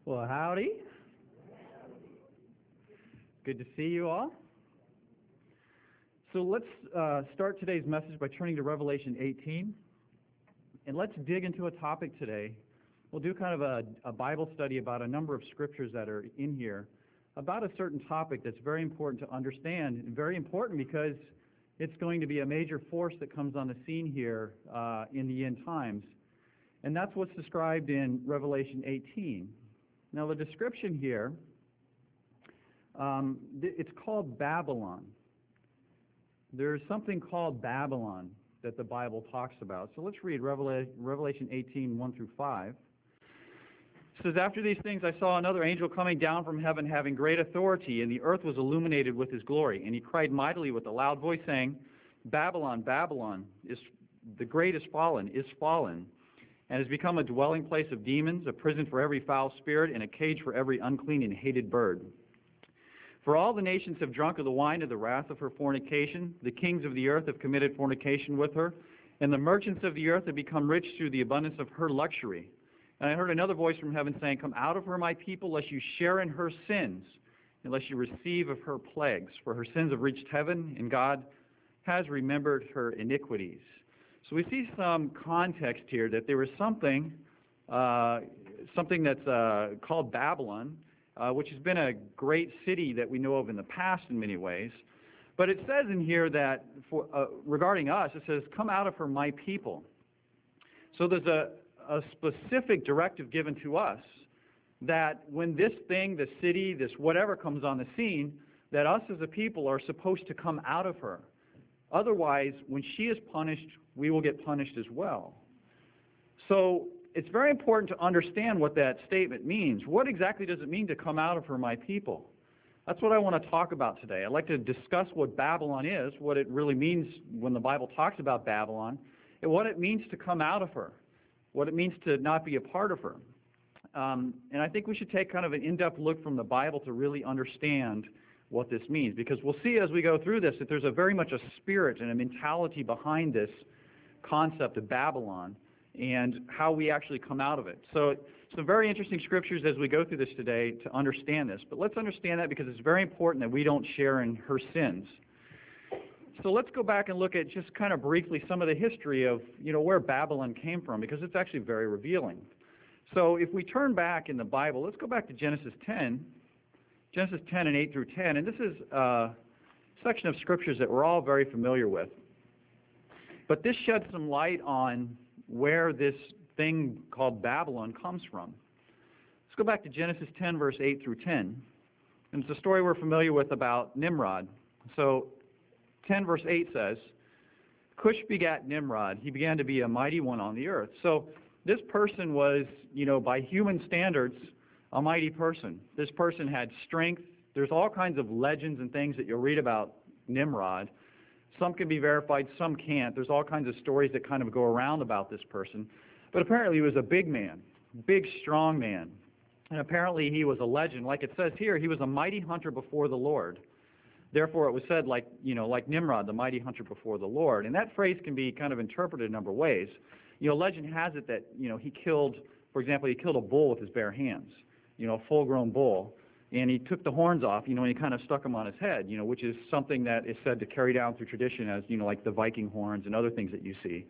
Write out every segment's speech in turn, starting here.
Well, howdy. Good to see you all. So let's start today's message by turning to Revelation 18. And let's dig into a topic today. We'll do kind of a Bible study about a number of scriptures that are in here about a certain topic that's very important to understand, and very important because it's going to be a major force that comes on the scene here in the end times. And that's what's described in Revelation 18. Now, the description here, it's called Babylon. There's something called Babylon that the Bible talks about. So let's read Revelation 18, 1 through 5. It says, "After these things I saw another angel coming down from heaven, having great authority, and the earth was illuminated with his glory. And he cried mightily with a loud voice, saying, Babylon, Babylon, the great is fallen, and has become a dwelling place of demons, a prison for every foul spirit, and a cage for every unclean and hated bird. For all the nations have drunk of the wine of the wrath of her fornication. The kings of the earth have committed fornication with her, and the merchants of the earth have become rich through the abundance of her luxury. And I heard another voice from heaven saying, Come out of her, my people, lest you share in her sins, unless you receive of her plagues. For her sins have reached heaven, and God has remembered her iniquities." So we see some context here that there is something that's called Babylon, which has been a great city that we know of in the past in many ways. But it says in here that regarding us, it says, "Come out of her, my people." So there's a specific directive given to us that when this thing, this city, this whatever comes on the scene, that us as a people are supposed to come out of her. Otherwise, when she is punished, we will get punished as well. So it's very important to understand what that statement means. What exactly does it mean to come out of her, my people? That's what I want to talk about today. I'd like to discuss what Babylon is, what it really means when the Bible talks about Babylon, and what it means to come out of her, what it means to not be a part of her. And I think we should take kind of an in-depth look from the Bible to really understand what this means, because we'll see as we go through this that there's very much a spirit and a mentality behind this concept of Babylon and how we actually come out of it. So some very interesting scriptures as we go through this today to understand this. But let's understand that because it's very important that we don't share in her sins. So let's go back and look at just kind of briefly some of the history of where Babylon came from, because it's actually very revealing. So if we turn back in the Bible, let's go back to Genesis 10 and 8 through 10, and this is a section of scriptures that we're all very familiar with. But this sheds some light on where this thing called Babylon comes from. Let's go back to Genesis 10, verse 8 through 10. And it's a story we're familiar with about Nimrod. So 10 verse 8 says, "Cush begat Nimrod. He began to be a mighty one on the earth." So this person was, by human standards, a mighty person. This person had strength. There's all kinds of legends and things that you'll read about Nimrod. Some can be verified, some can't. There's all kinds of stories that kind of go around about this person. But apparently he was a big man, big, strong man. And apparently he was a legend. Like it says here, he was a mighty hunter before the Lord. Therefore it was said like Nimrod, the mighty hunter before the Lord. And that phrase can be kind of interpreted a number of ways. Legend has it that, he killed a bull with his bare hands. A full-grown bull, and he took the horns off, and he kind of stuck them on his head, which is something that is said to carry down through tradition as, like the Viking horns and other things that you see.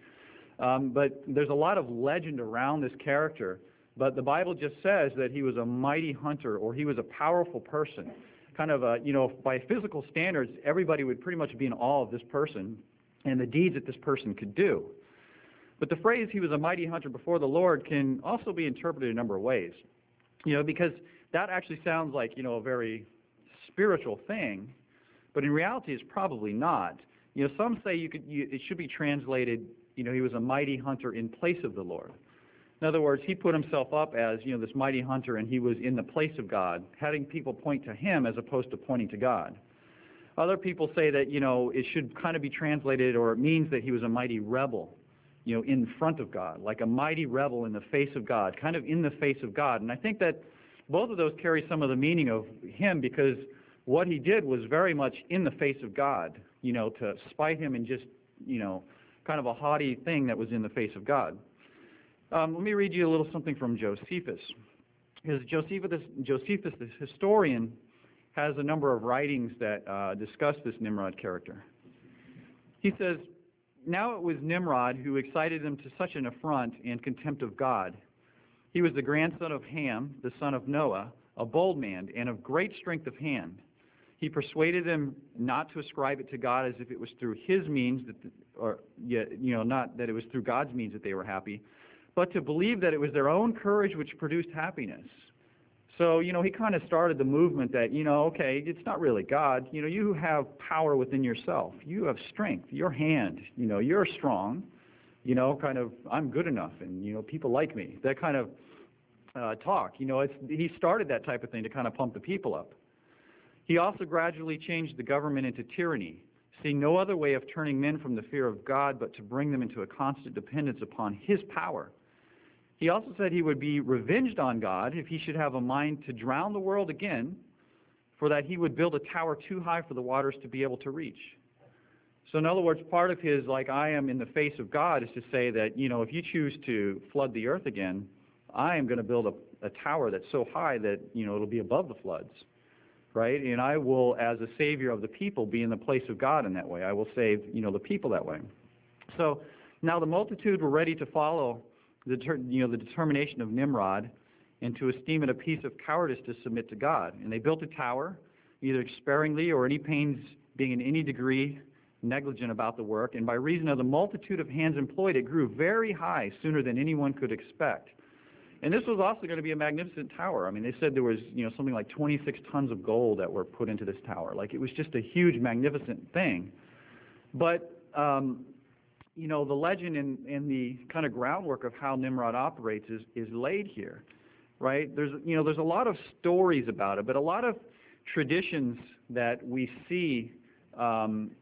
But there's a lot of legend around this character, but the Bible just says that he was a mighty hunter, or he was a powerful person. Kind of, by physical standards, everybody would pretty much be in awe of this person and the deeds that this person could do. But the phrase, he was a mighty hunter before the Lord, can also be interpreted a number of ways. Because that actually sounds like, a very spiritual thing, but in reality it's probably not. Some say it should be translated, he was a mighty hunter in place of the Lord. In other words, he put himself up as, this mighty hunter, and he was in the place of God, having people point to him as opposed to pointing to God. Other people say that, it should kind of be translated, or it means that he was a mighty rebel, in front of God, like a mighty rebel in the face of God, kind of in the face of God. And I think that both of those carry some of the meaning of him, because what he did was very much in the face of God, to spite him and just, kind of a haughty thing that was in the face of God. Let me read you a little something from Josephus. Because Josephus, this historian, has a number of writings that discuss this Nimrod character. He says, "Now it was Nimrod who excited them to such an affront and contempt of God. He was the grandson of Ham, the son of Noah, a bold man, and of great strength of hand. He persuaded them not to ascribe it to God as if it was through his means, not that it was through God's means that they were happy, but to believe that it was their own courage which produced happiness." So, he kind of started the movement that, okay, it's not really God. You have power within yourself. You have strength. Your hand, you're strong. Kind of, I'm good enough, and, people like me. That kind of talk. He started that type of thing to kind of pump the people up. He also gradually changed the government into tyranny, seeing no other way of turning men from the fear of God but to bring them into a constant dependence upon his power. He also said he would be revenged on God if he should have a mind to drown the world again, for that he would build a tower too high for the waters to be able to reach. So in other words, part of his, I am in the face of God, is to say that, if you choose to flood the earth again, I am going to build a tower that's so high that, it'll be above the floods. Right? And I will, as a savior of the people, be in the place of God in that way. I will save, the people that way. So now the multitude were ready to follow the determination of Nimrod and to esteem it a piece of cowardice to submit to God. And they built a tower, either sparingly or any pains being in any degree negligent about the work. And by reason of the multitude of hands employed, it grew very high sooner than anyone could expect. And this was also going to be a magnificent tower. I mean, they said there was, something like 26 tons of gold that were put into this tower. It was just a huge, magnificent thing. But, the legend and the kind of groundwork of how Nimrod operates is laid here, right? There's a lot of stories about it, but a lot of traditions that we see come,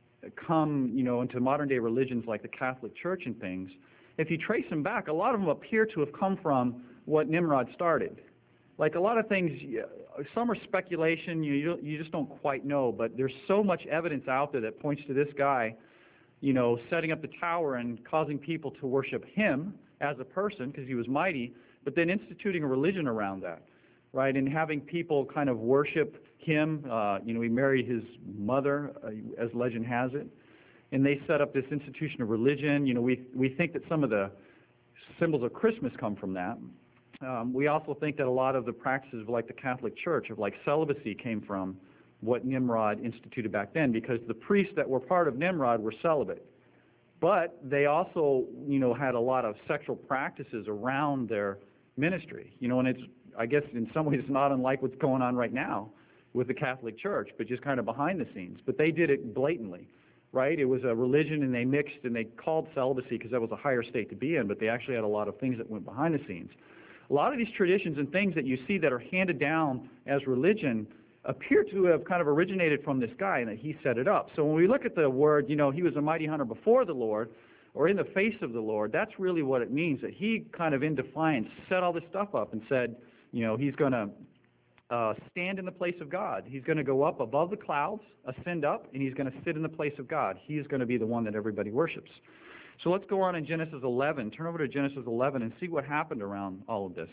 into modern-day religions like the Catholic Church and things. If you trace them back, a lot of them appear to have come from what Nimrod started. A lot of things, some are speculation, you just don't quite know, but there's so much evidence out there that points to this guy, setting up the tower and causing people to worship him as a person because he was mighty, but then instituting a religion around that, right, and having people kind of worship him. He married his mother, as legend has it. And they set up this institution of religion. We think that some of the symbols of Christmas come from that. We also think that a lot of the practices of the Catholic Church, of celibacy, came from what Nimrod instituted back then, because the priests that were part of Nimrod were celibate. But they also, had a lot of sexual practices around their ministry. And it's, I guess in some ways it's not unlike what's going on right now with the Catholic Church, but just kind of behind the scenes. But they did it blatantly. Right? It was a religion, and they mixed, and they called celibacy because that was a higher state to be in, but they actually had a lot of things that went behind the scenes. A lot of these traditions and things that you see that are handed down as religion appear to have kind of originated from this guy, and that he set it up. So when we look at the word, he was a mighty hunter before the Lord, or in the face of the Lord, that's really what it means, that he kind of in defiance set all this stuff up and said, he's going to stand in the place of God. He's going to go up above the clouds, ascend up, and he's going to sit in the place of God. He's going to be the one that everybody worships. So let's go on in Genesis 11. Turn over to Genesis 11 and see what happened around all of this.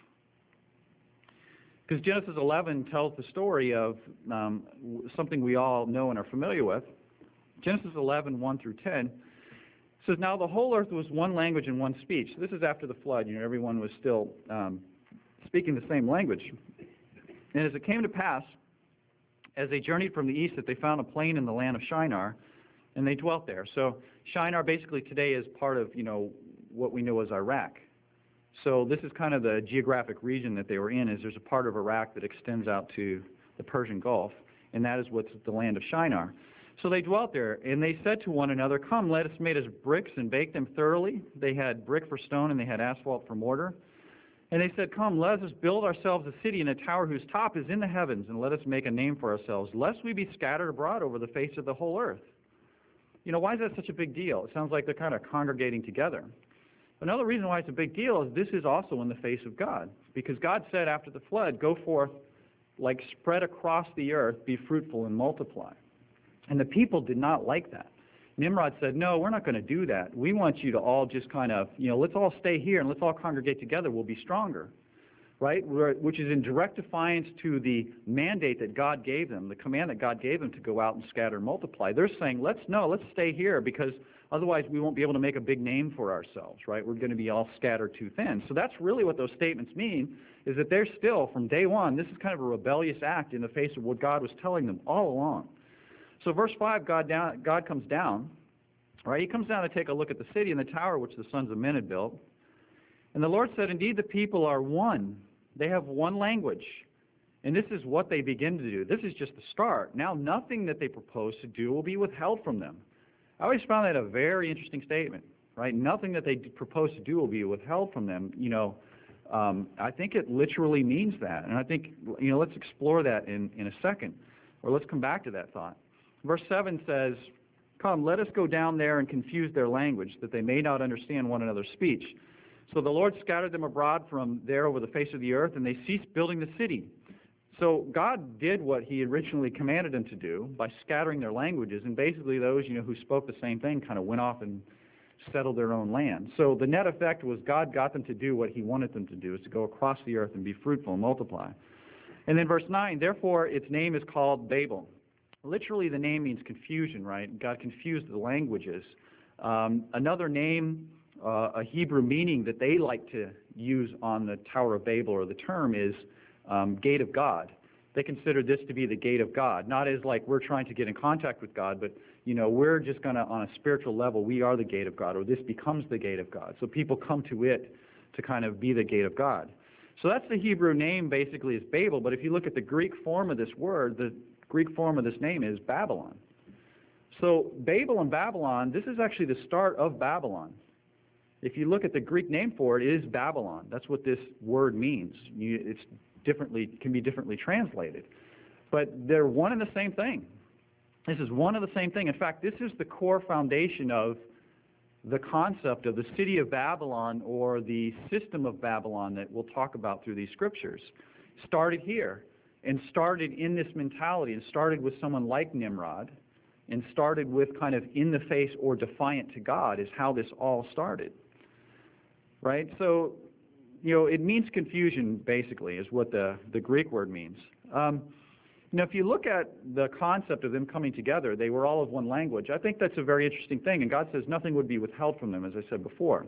Because Genesis 11 tells the story of something we all know and are familiar with. Genesis 11, 1 through 10 says, "Now the whole earth was one language and one speech." So this is after the flood. Everyone was still speaking the same language. "And as it came to pass, as they journeyed from the east, that they found a plain in the land of Shinar, and they dwelt there." So Shinar basically today is part of, what we know as Iraq. So this is kind of the geographic region that they were in, is there's a part of Iraq that extends out to the Persian Gulf, and that is what's the land of Shinar. So they dwelt there, and they said to one another, "Come, let us make us bricks and bake them thoroughly." They had brick for stone, and they had asphalt for mortar. "And they said, Come, let us build ourselves a city and a tower whose top is in the heavens, and let us make a name for ourselves, lest we be scattered abroad over the face of the whole earth." Why is that such a big deal? It sounds like they're kind of congregating together. Another reason why it's a big deal is this is also in the face of God, because God said after the flood, "Go forth, spread across the earth, be fruitful and multiply." And the people did not like that. Nimrod said, "No, we're not going to do that. We want you to all just kind of, let's all stay here and let's all congregate together. We'll be stronger." right, which is in direct defiance to the mandate that God gave them, the command that God gave them to go out and scatter and multiply. They're saying, let's stay here, because otherwise we won't be able to make a big name for ourselves, right? We're going to be all scattered too thin. So that's really what those statements mean, is that they're still, from day one, this is kind of a rebellious act in the face of what God was telling them all along. So verse 5, God comes down, right? He comes down to take a look at the city and the tower which the sons of men had built. And the Lord said, indeed, the people are one. They have one language. And this is what they begin to do. This is just the start. Now, nothing that they propose to do will be withheld from them. I always found that a very interesting statement, right? Nothing that they propose to do will be withheld from them. I think it literally means that. And I think, let's explore that in a second. Or let's come back to that thought. Verse 7 says, come, let us go down there and confuse their language, that they may not understand one another's speech. So the Lord scattered them abroad from there over the face of the earth, and they ceased building the city. So God did what he originally commanded them to do by scattering their languages, and basically those who spoke the same thing kind of went off and settled their own land. So the net effect was God got them to do what he wanted them to do, is to go across the earth and be fruitful and multiply. And then verse 9, therefore its name is called Babel. Literally the name means confusion, right? God confused the languages. Another name, a Hebrew meaning that they like to use on the Tower of Babel, or the term, is gate of God. They consider this to be the gate of God, not as like we're trying to get in contact with God, but we're just going to, on a spiritual level, we are the gate of God, or this becomes the gate of God. So people come to it to kind of be the gate of God. So that's the Hebrew name, basically, is Babel. But if you look at the Greek form of this word, the Greek form of this name is Babylon. So Babel and Babylon, this is actually the start of Babylon. If you look at the Greek name for it, it is Babylon. That's what this word means. Can be differently translated. But they're one and the same thing. This is one and the same thing. In fact, this is the core foundation of the concept of the city of Babylon, or the system of Babylon, that we'll talk about through these scriptures. Started here, and started in this mentality, and started with someone like Nimrod, and started with kind of in the face or defiant to God, is how this all started. Right? So, it means confusion, basically, is what the Greek word means. If you look at the concept of them coming together, they were all of one language. I think that's a very interesting thing, and God says nothing would be withheld from them, as I said before.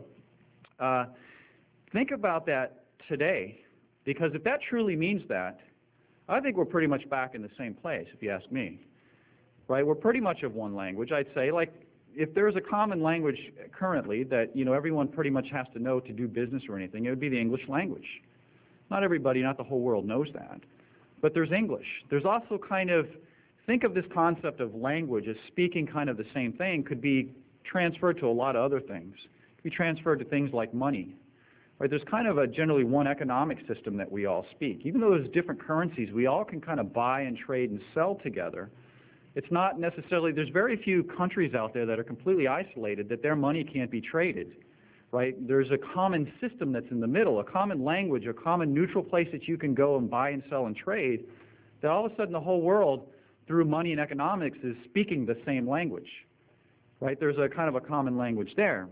Think about that today, because if that truly means that, I think we're pretty much back in the same place, if you ask me. Right? We're pretty much of one language. I'd say, like, if there's a common language currently that, everyone pretty much has to know to do business or anything, it would be the English language. Not everybody, not the whole world knows that. But there's English. There's also think of this concept of language as speaking kind of the same thing, could be transferred to a lot of other things. It could be transferred to things like money. Right? There's kind of a generally one economic system that we all speak. Even though there's different currencies, we all can kind of buy and trade and sell together. It's not necessarily, there's very few countries out there that are completely isolated, that their money can't be traded, right? There's a common system that's in the middle, a common language, a common neutral place that you can go and buy and sell and trade, that all of a sudden the whole world, through money and economics, is speaking the same language, right? There's a kind of a common language there.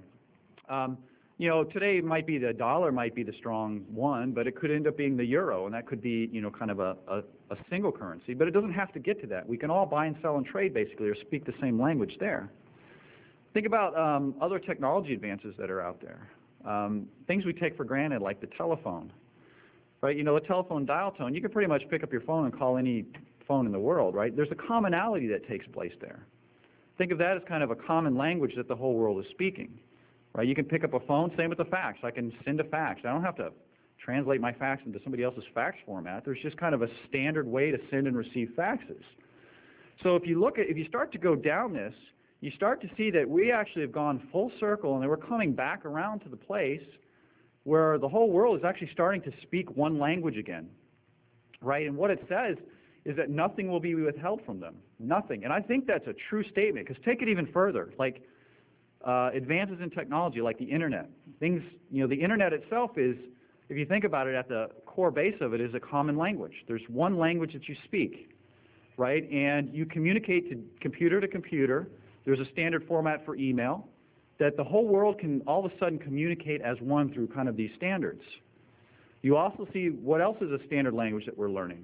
Today the dollar might be the strong one, but it could end up being the euro, and that could be, kind of a single currency. But it doesn't have to get to that. We can all buy and sell and trade, basically, or speak the same language there. Think about other technology advances that are out there. Things we take for granted, like the telephone. Right? A telephone dial tone, you can pretty much pick up your phone and call any phone in the world, right? There's a commonality that takes place there. Think of that as kind of a common language that the whole world is speaking. Right? You can pick up a phone, same with the fax. I can send a fax. I don't have to translate my fax into somebody else's fax format. There's just kind of a standard way to send and receive faxes. So if you start to go down this, you start to see that we actually have gone full circle, and then we're coming back around to the place where the whole world is actually starting to speak one language again. Right? And what it says is that nothing will be withheld from them. Nothing. And I think that's a true statement, because take it even further. Like, advances in technology, like the internet. Things, the internet itself is, if you think about it, at the core base of it is a common language. There's one language that you speak, right? And you communicate to computer. There's a standard format for email that the whole world can all of a sudden communicate as one through kind of these standards. You also see what else is a standard language that we're learning.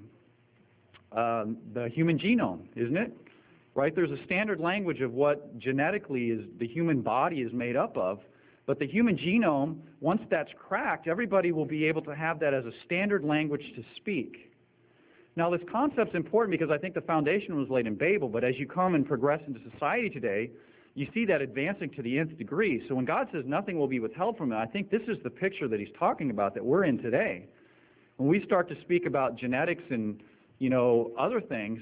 The human genome, isn't it? Right? There's a standard language of what genetically is the human body is made up of, but the human genome, once that's cracked, everybody will be able to have that as a standard language to speak. Now, this concept's important because I think the foundation was laid in Babel, but as you come and progress into society today, you see that advancing to the nth degree. So when God says nothing will be withheld from it, I think this is the picture that he's talking about that we're in today. When we start to speak about genetics and, other things,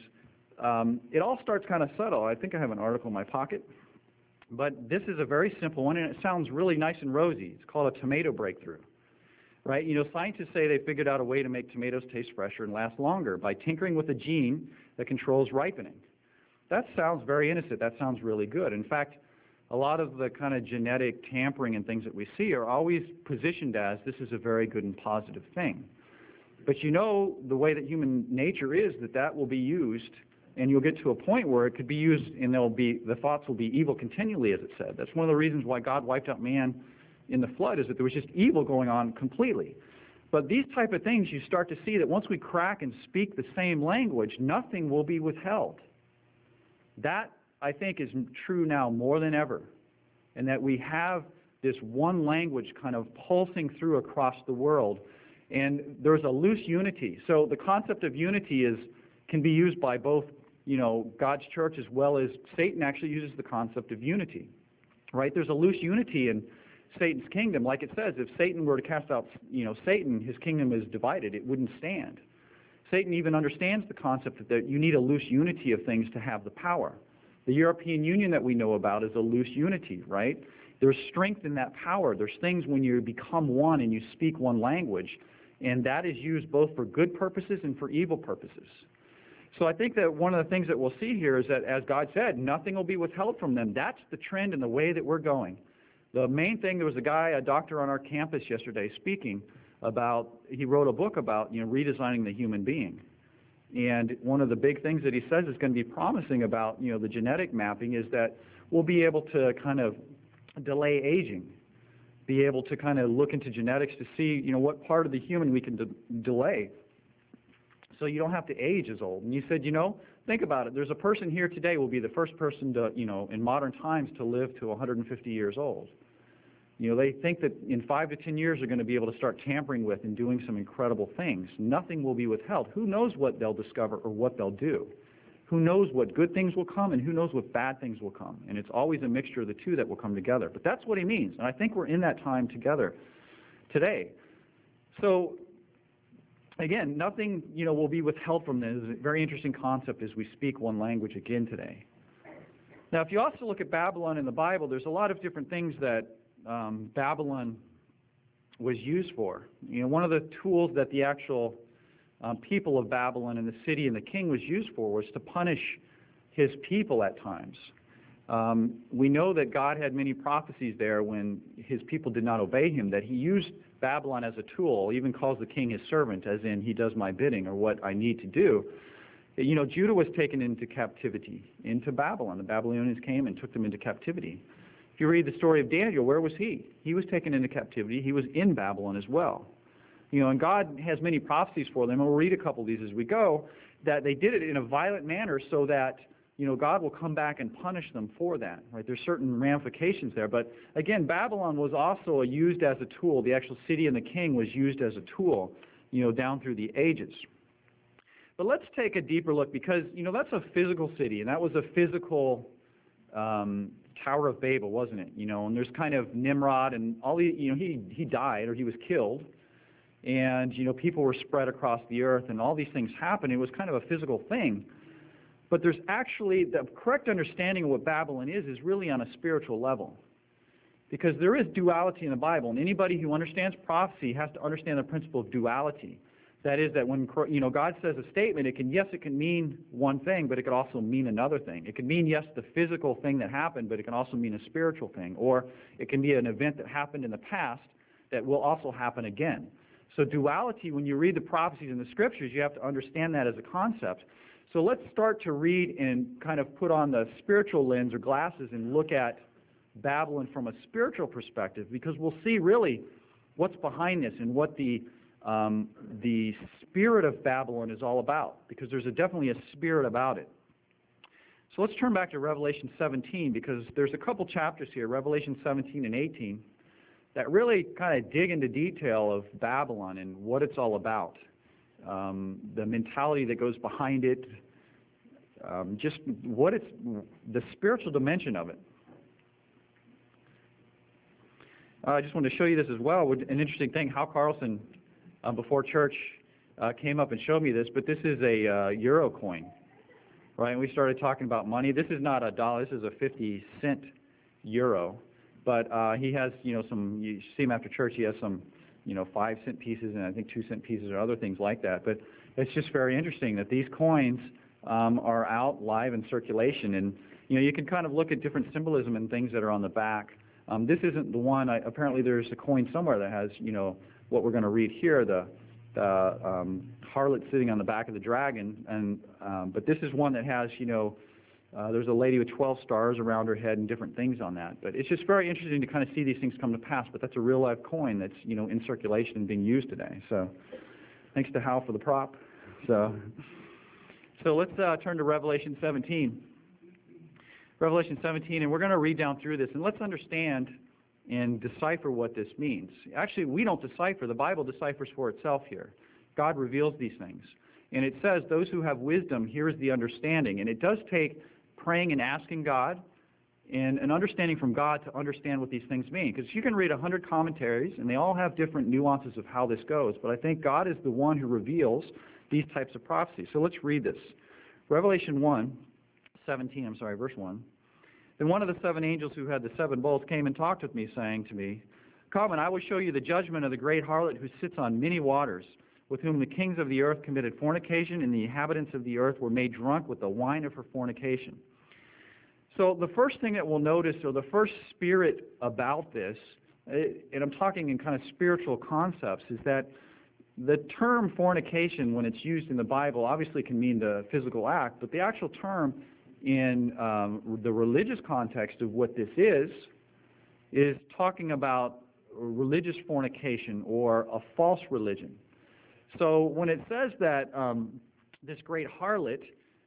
it all starts kind of subtle. I think I have an article in my pocket, but this is a very simple one, and it sounds really nice and rosy. It's called a tomato breakthrough, right? Scientists say they figured out a way to make tomatoes taste fresher and last longer by tinkering with a gene that controls ripening. That sounds very innocent. That sounds really good. In fact, a lot of the kind of genetic tampering and things that we see are always positioned as this is a very good and positive thing. But the way that human nature is, that will be used, and you'll get to a point where it could be used, and the thoughts will be evil continually, as it said. That's one of the reasons why God wiped out man in the flood, is that there was just evil going on completely. But these type of things, you start to see that once we crack and speak the same language, nothing will be withheld. That, I think, is true now more than ever, and that we have this one language kind of pulsing through across the world, and there's a loose unity. So the concept of unity can be used by both, God's church as well as Satan actually uses the concept of unity, right? There's a loose unity in Satan's kingdom. Like it says, if Satan were to cast out, Satan, his kingdom is divided. It wouldn't stand. Satan even understands the concept that you need a loose unity of things to have the power. The European Union that we know about is a loose unity, right? There's strength in that power. There's things when you become one and you speak one language, and that is used both for good purposes and for evil purposes. So I think that one of the things that we'll see here is that, as God said, nothing will be withheld from them. That's the trend and the way that we're going. The main thing, there was a doctor on our campus yesterday speaking about, he wrote a book about, redesigning the human being. And one of the big things that he says is going to be promising about, the genetic mapping is that we'll be able to kind of delay aging, be able to kind of look into genetics to see, what part of the human we can delay. So you don't have to age as old. And you said, think about it. There's a person here today who will be the first person to, in modern times to live to 150 years old. They think that in 5 to 10 years they're going to be able to start tampering with and doing some incredible things. Nothing will be withheld. Who knows what they'll discover or what they'll do? Who knows what good things will come and who knows what bad things will come? And it's always a mixture of the two that will come together. But that's what he means. And I think we're in that time together today. So, again, nothing, will be withheld from this. It's a very interesting concept as we speak one language again today. Now, if you also look at Babylon in the Bible, there's a lot of different things that Babylon was used for. One of the tools that the actual people of Babylon and the city and the king was used for was to punish his people at times. We know that God had many prophecies there when his people did not obey him, that he used Babylon as a tool, even calls the king his servant, as in he does my bidding or what I need to do. Judah was taken into captivity, into Babylon. The Babylonians came and took them into captivity. If you read the story of Daniel, where was he? He was taken into captivity. He was in Babylon as well. And God has many prophecies for them, and we'll read a couple of these as we go, that they did it in a violent manner so that, God will come back and punish them for that, right? There's certain ramifications there. But again, Babylon was also used as a tool. The actual city and the king was used as a tool, down through the ages. But let's take a deeper look because, that's a physical city, and that was a physical Tower of Babel, wasn't it? And there's kind of Nimrod and all the, he died or he was killed. And, people were spread across the earth and all these things happened. It was kind of a physical thing. But there's actually, the correct understanding of what Babylon is really on a spiritual level. Because there is duality in the Bible. And anybody who understands prophecy has to understand the principle of duality. That is that when, God says a statement, it can mean one thing, but it could also mean another thing. It could mean, yes, the physical thing that happened, but it can also mean a spiritual thing. Or it can be an event that happened in the past that will also happen again. So duality, when you read the prophecies in the scriptures, you have to understand that as a concept. So let's start to read and kind of put on the spiritual lens or glasses and look at Babylon from a spiritual perspective, because we'll see really what's behind this and what the the spirit of Babylon is all about, because there's definitely a spirit about it. So let's turn back to Revelation 17, because there's a couple chapters here, Revelation 17 and 18, that really kind of dig into detail of Babylon and what it's all about, the mentality that goes behind it, just what it's, the spiritual dimension of it. I just wanted to show you this as well. An interesting thing, Hal Carlson, before church, came up and showed me this, but this is a euro coin, right? And we started talking about money. This is not a dollar. This is a 50-cent euro. But he has, some, you see him after church, he has some, 5-cent pieces and I think 2-cent pieces or other things like that. But it's just very interesting that these coins are out live in circulation. And, you can kind of look at different symbolism and things that are on the back. This isn't the one. Apparently there's a coin somewhere that has, what we're going to read here, the harlot sitting on the back of the dragon. And but this is one that has, there's a lady with 12 stars around her head and different things on that. But it's just very interesting to kind of see these things come to pass. But that's a real live coin that's, in circulation and being used today. So thanks to Hal for the prop. So let's turn to Revelation 17. Revelation 17, and we're going to read down through this, and let's understand and decipher what this means. Actually, we don't decipher. The Bible deciphers for itself here. God reveals these things. And it says, those who have wisdom, here is the understanding. And it does take praying and asking God and an understanding from God to understand what these things mean. Because you can read 100 commentaries, and they all have different nuances of how this goes. But I think God is the one who reveals these types of prophecies. So let's read this. Revelation 17, verse 1. Then one of the 7 angels who had the 7 bowls came and talked with me, saying to me, "Come, and I will show you the judgment of the great harlot who sits on many waters, with whom the kings of the earth committed fornication, and the inhabitants of the earth were made drunk with the wine of her fornication." So the first thing that we'll notice, or the first spirit about this, and I'm talking in kind of spiritual concepts, is that the term fornication, when it's used in the Bible, obviously can mean the physical act, but the actual term in the religious context of what this is talking about religious fornication or a false religion. So when it says that this great harlot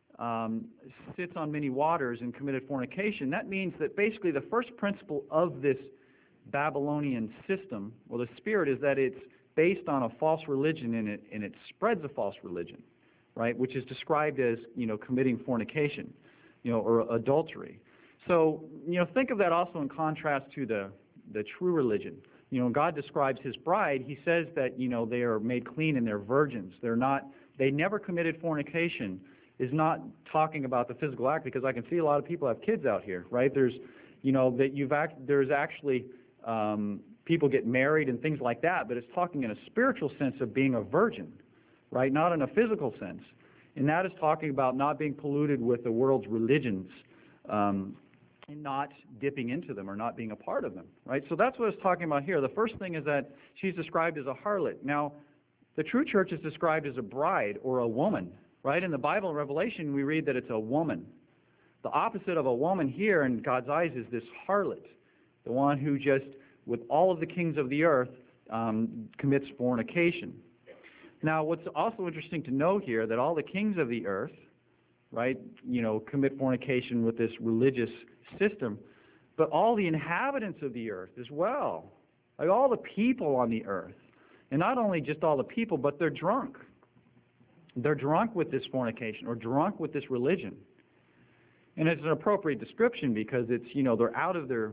sits on many waters and committed fornication, that means that basically the first principle of this Babylonian system, or the spirit, is that it's based on a false religion, and it spreads a false religion, right, which is described as, committing fornication, or adultery. So, think of that also in contrast to the true religion. When God describes his bride, he says that, they are made clean and they're virgins. They never committed fornication is not talking about the physical act, because I can see a lot of people have kids out here, right? There's, there's actually people get married and things like that, but it's talking in a spiritual sense of being a virgin, right? Not in a physical sense. And that is talking about not being polluted with the world's religions, and not dipping into them or not being a part of them, right? So that's what it's talking about here. The first thing is that she's described as a harlot. Now, the true church is described as a bride or a woman, right? In the Bible, in Revelation, we read that it's a woman. The opposite of a woman here in God's eyes is this harlot, the one who just, with all of the kings of the earth, commits fornication. Now, what's also interesting to note here, that all the kings of the earth, right, commit fornication with this religious system, but all the inhabitants of the earth as well, like all the people on the earth, and not only just all the people, but they're drunk. They're drunk with this fornication, or drunk with this religion. And it's an appropriate description because it's, they're out of their,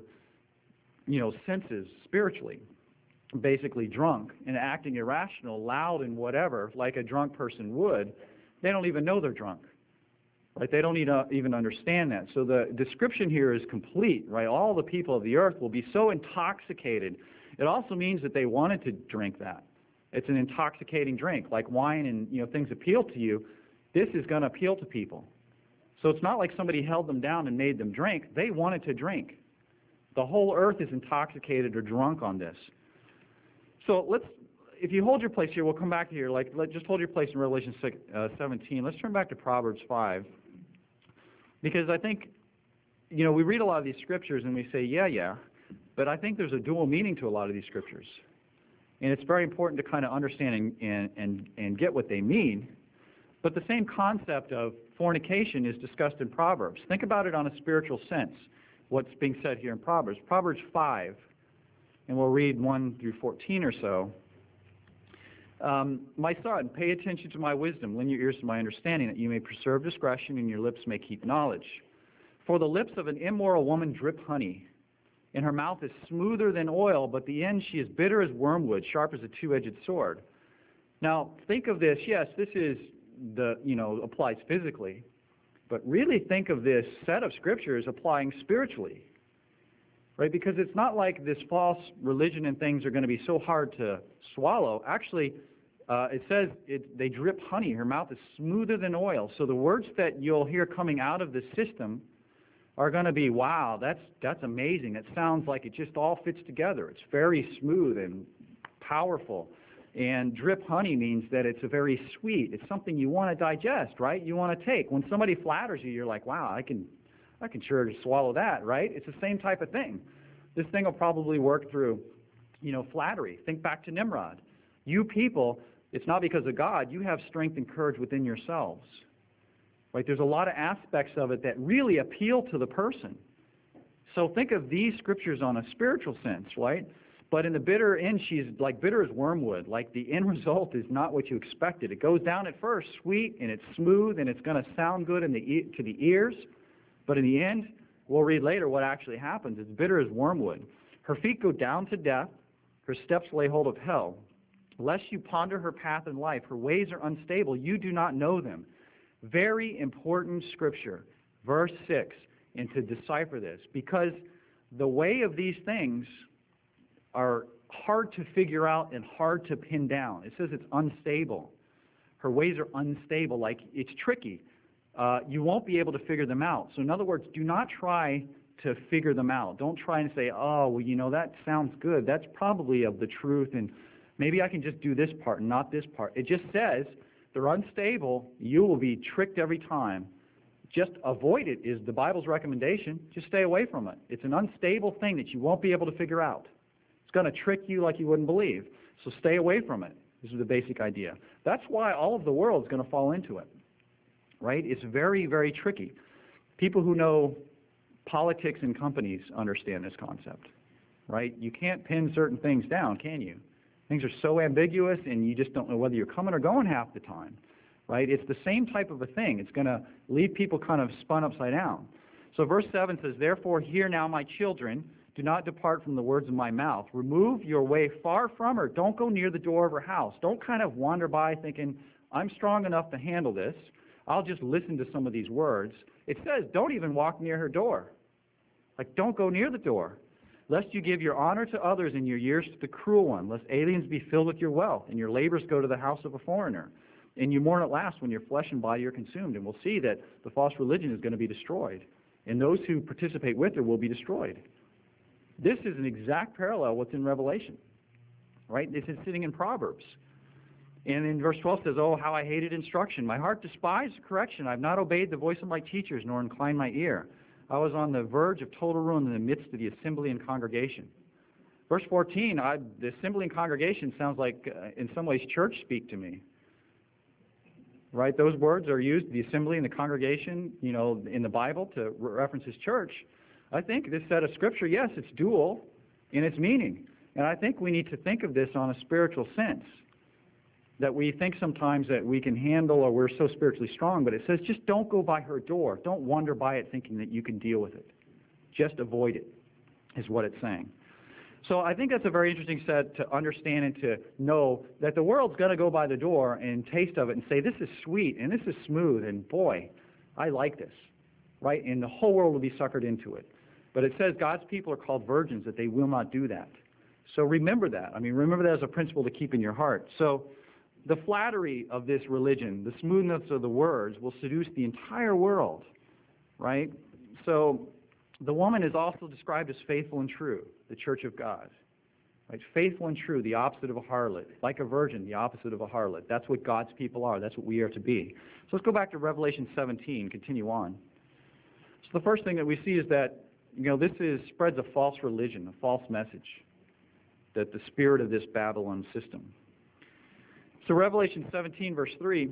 senses spiritually, basically drunk and acting irrational, loud and whatever, like a drunk person would. They don't even know they're drunk, right? They don't even understand that. So the description here is complete, right? All the people of the earth will be so intoxicated. It also means that they wanted to drink that. It's an intoxicating drink, like wine and things appeal to you. This is going to appeal to people. So it's not like somebody held them down and made them drink. They wanted to drink. The whole earth is intoxicated or drunk on this. So if you hold your place here, we'll come back here. Just hold your place in Revelation 17. Let's turn back to Proverbs 5. Because I think, we read a lot of these scriptures and we say, yeah, but I think there's a dual meaning to a lot of these scriptures. And it's very important to kind of understand and get what they mean. But the same concept of fornication is discussed in Proverbs. Think about it on a spiritual sense, what's being said here in Proverbs. Proverbs 5, and we'll read 1 through 14 or so. My son, pay attention to my wisdom, lend your ears to my understanding, that you may preserve discretion and your lips may keep knowledge. For the lips of an immoral woman drip honey, and her mouth is smoother than oil, but the end she is bitter as wormwood, sharp as a two-edged sword. Now, think of this. Yes, this is applies physically, but really think of this set of scriptures applying spiritually, right? Because it's not like this false religion and things are going to be so hard to swallow. Actually, it says they drip honey. Her mouth is smoother than oil. So the words that you'll hear coming out of the system are going to be, wow, that's amazing. That sounds like it just all fits together. It's very smooth and powerful. And drip honey means that it's a very sweet. It's something you want to digest, right? You want to take. When somebody flatters you, you're like, wow, I can sure swallow that, right? It's the same type of thing. This thing will probably work through, flattery. Think back to Nimrod. You people, it's not because of God. You have strength and courage within yourselves, right? There's a lot of aspects of it that really appeal to the person. So think of these scriptures on a spiritual sense, right? But in the bitter end, she's like bitter as wormwood. Like the end result is not what you expected. It goes down at first sweet and it's smooth and it's going to sound good to the ears. But in the end, we'll read later what actually happens. It's bitter as wormwood. Her feet go down to death. Her steps lay hold of hell. Lest you ponder her path in life. Her ways are unstable. You do not know them. Very important scripture. Verse 6. And to decipher this. Because the way of these things are hard to figure out and hard to pin down. It says it's unstable. Her ways are unstable, like it's tricky. You won't be able to figure them out. So in other words, do not try to figure them out. Don't try and say, oh, well, that sounds good. That's probably of the truth, and maybe I can just do this part and not this part. It just says they're unstable. You will be tricked every time. Just avoid it is the Bible's recommendation. Just stay away from it. It's an unstable thing that you won't be able to figure out. It's going to trick you like you wouldn't believe. So stay away from it. This is the basic idea. That's why all of the world is going to fall into it, right? It's very, very tricky. People who know politics and companies understand this concept, right? You can't pin certain things down, can you? Things are so ambiguous, and you just don't know whether you're coming or going half the time, right? It's the same type of a thing. It's going to leave people kind of spun upside down. So verse 7 says, therefore, hear now, my children, do not depart from the words of my mouth. Remove your way far from her. Don't go near the door of her house. Don't kind of wander by thinking, I'm strong enough to handle this. I'll just listen to some of these words. It says, don't even walk near her door. Like, don't go near the door. Lest you give your honor to others and your years to the cruel one. Lest aliens be filled with your wealth and your labors go to the house of a foreigner. And you mourn at last when your flesh and body are consumed. And we'll see that the false religion is going to be destroyed. And those who participate with it will be destroyed. This is an exact parallel what's in Revelation, right? This is sitting in Proverbs. And in verse 12 says, oh, how I hated instruction. My heart despised correction. I've not obeyed the voice of my teachers, nor inclined my ear. I was on the verge of total ruin in the midst of the assembly and congregation. Verse 14, the assembly and congregation sounds like, in some ways, church speak to me. Right? Those words are used, the assembly and the congregation, in the Bible to reference his church. I think this set of scripture, yes, it's dual in its meaning. And I think we need to think of this on a spiritual sense. That we think sometimes that we can handle or we're so spiritually strong, but it says just don't go by her door. Don't wander by it thinking that you can deal with it. Just avoid it, is what it's saying. So I think that's a very interesting set to understand and to know that the world's going to go by the door and taste of it and say, this is sweet and this is smooth and boy, I like this, right? And the whole world will be suckered into it. But it says God's people are called virgins, that they will not do that. So remember that. Remember that as a principle to keep in your heart. So the flattery of this religion, the smoothness of the words will seduce the entire world, right? So the woman is also described as faithful and true, the church of God. Right? Faithful and true, the opposite of a harlot. Like a virgin, the opposite of a harlot. That's what God's people are. That's what we are to be. So let's go back to Revelation 17, continue on. So the first thing that we see is that, this spreads a false religion, a false message. that the spirit of this Babylon system. So Revelation 17, verse 3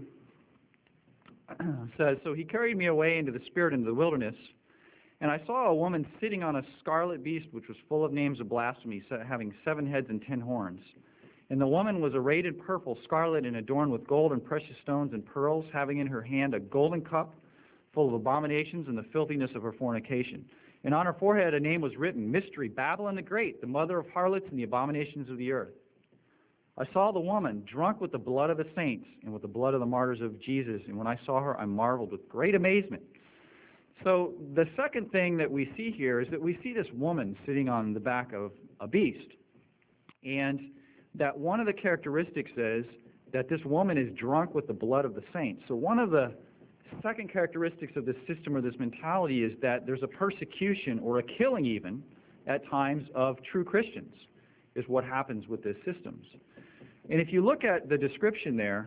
says, "So he carried me away into the spirit into the wilderness, and I saw a woman sitting on a scarlet beast, which was full of names of blasphemy, having 7 heads and 10 horns. And the woman was arrayed in purple, scarlet, and adorned with gold and precious stones and pearls, having in her hand a golden cup full of abominations and the filthiness of her fornication. And on her forehead a name was written, Mystery, Babylon the Great, the mother of harlots and the abominations of the earth. I saw the woman drunk with the blood of the saints and with the blood of the martyrs of Jesus, and when I saw her, I marveled with great amazement." So the second thing that we see here is that we see this woman sitting on the back of a beast, and that one of the characteristics is that this woman is drunk with the blood of the saints. So one of the second characteristics of this system or this mentality is that there's a persecution or a killing even at times of true Christians, is what happens with these systems. And if you look at the description there,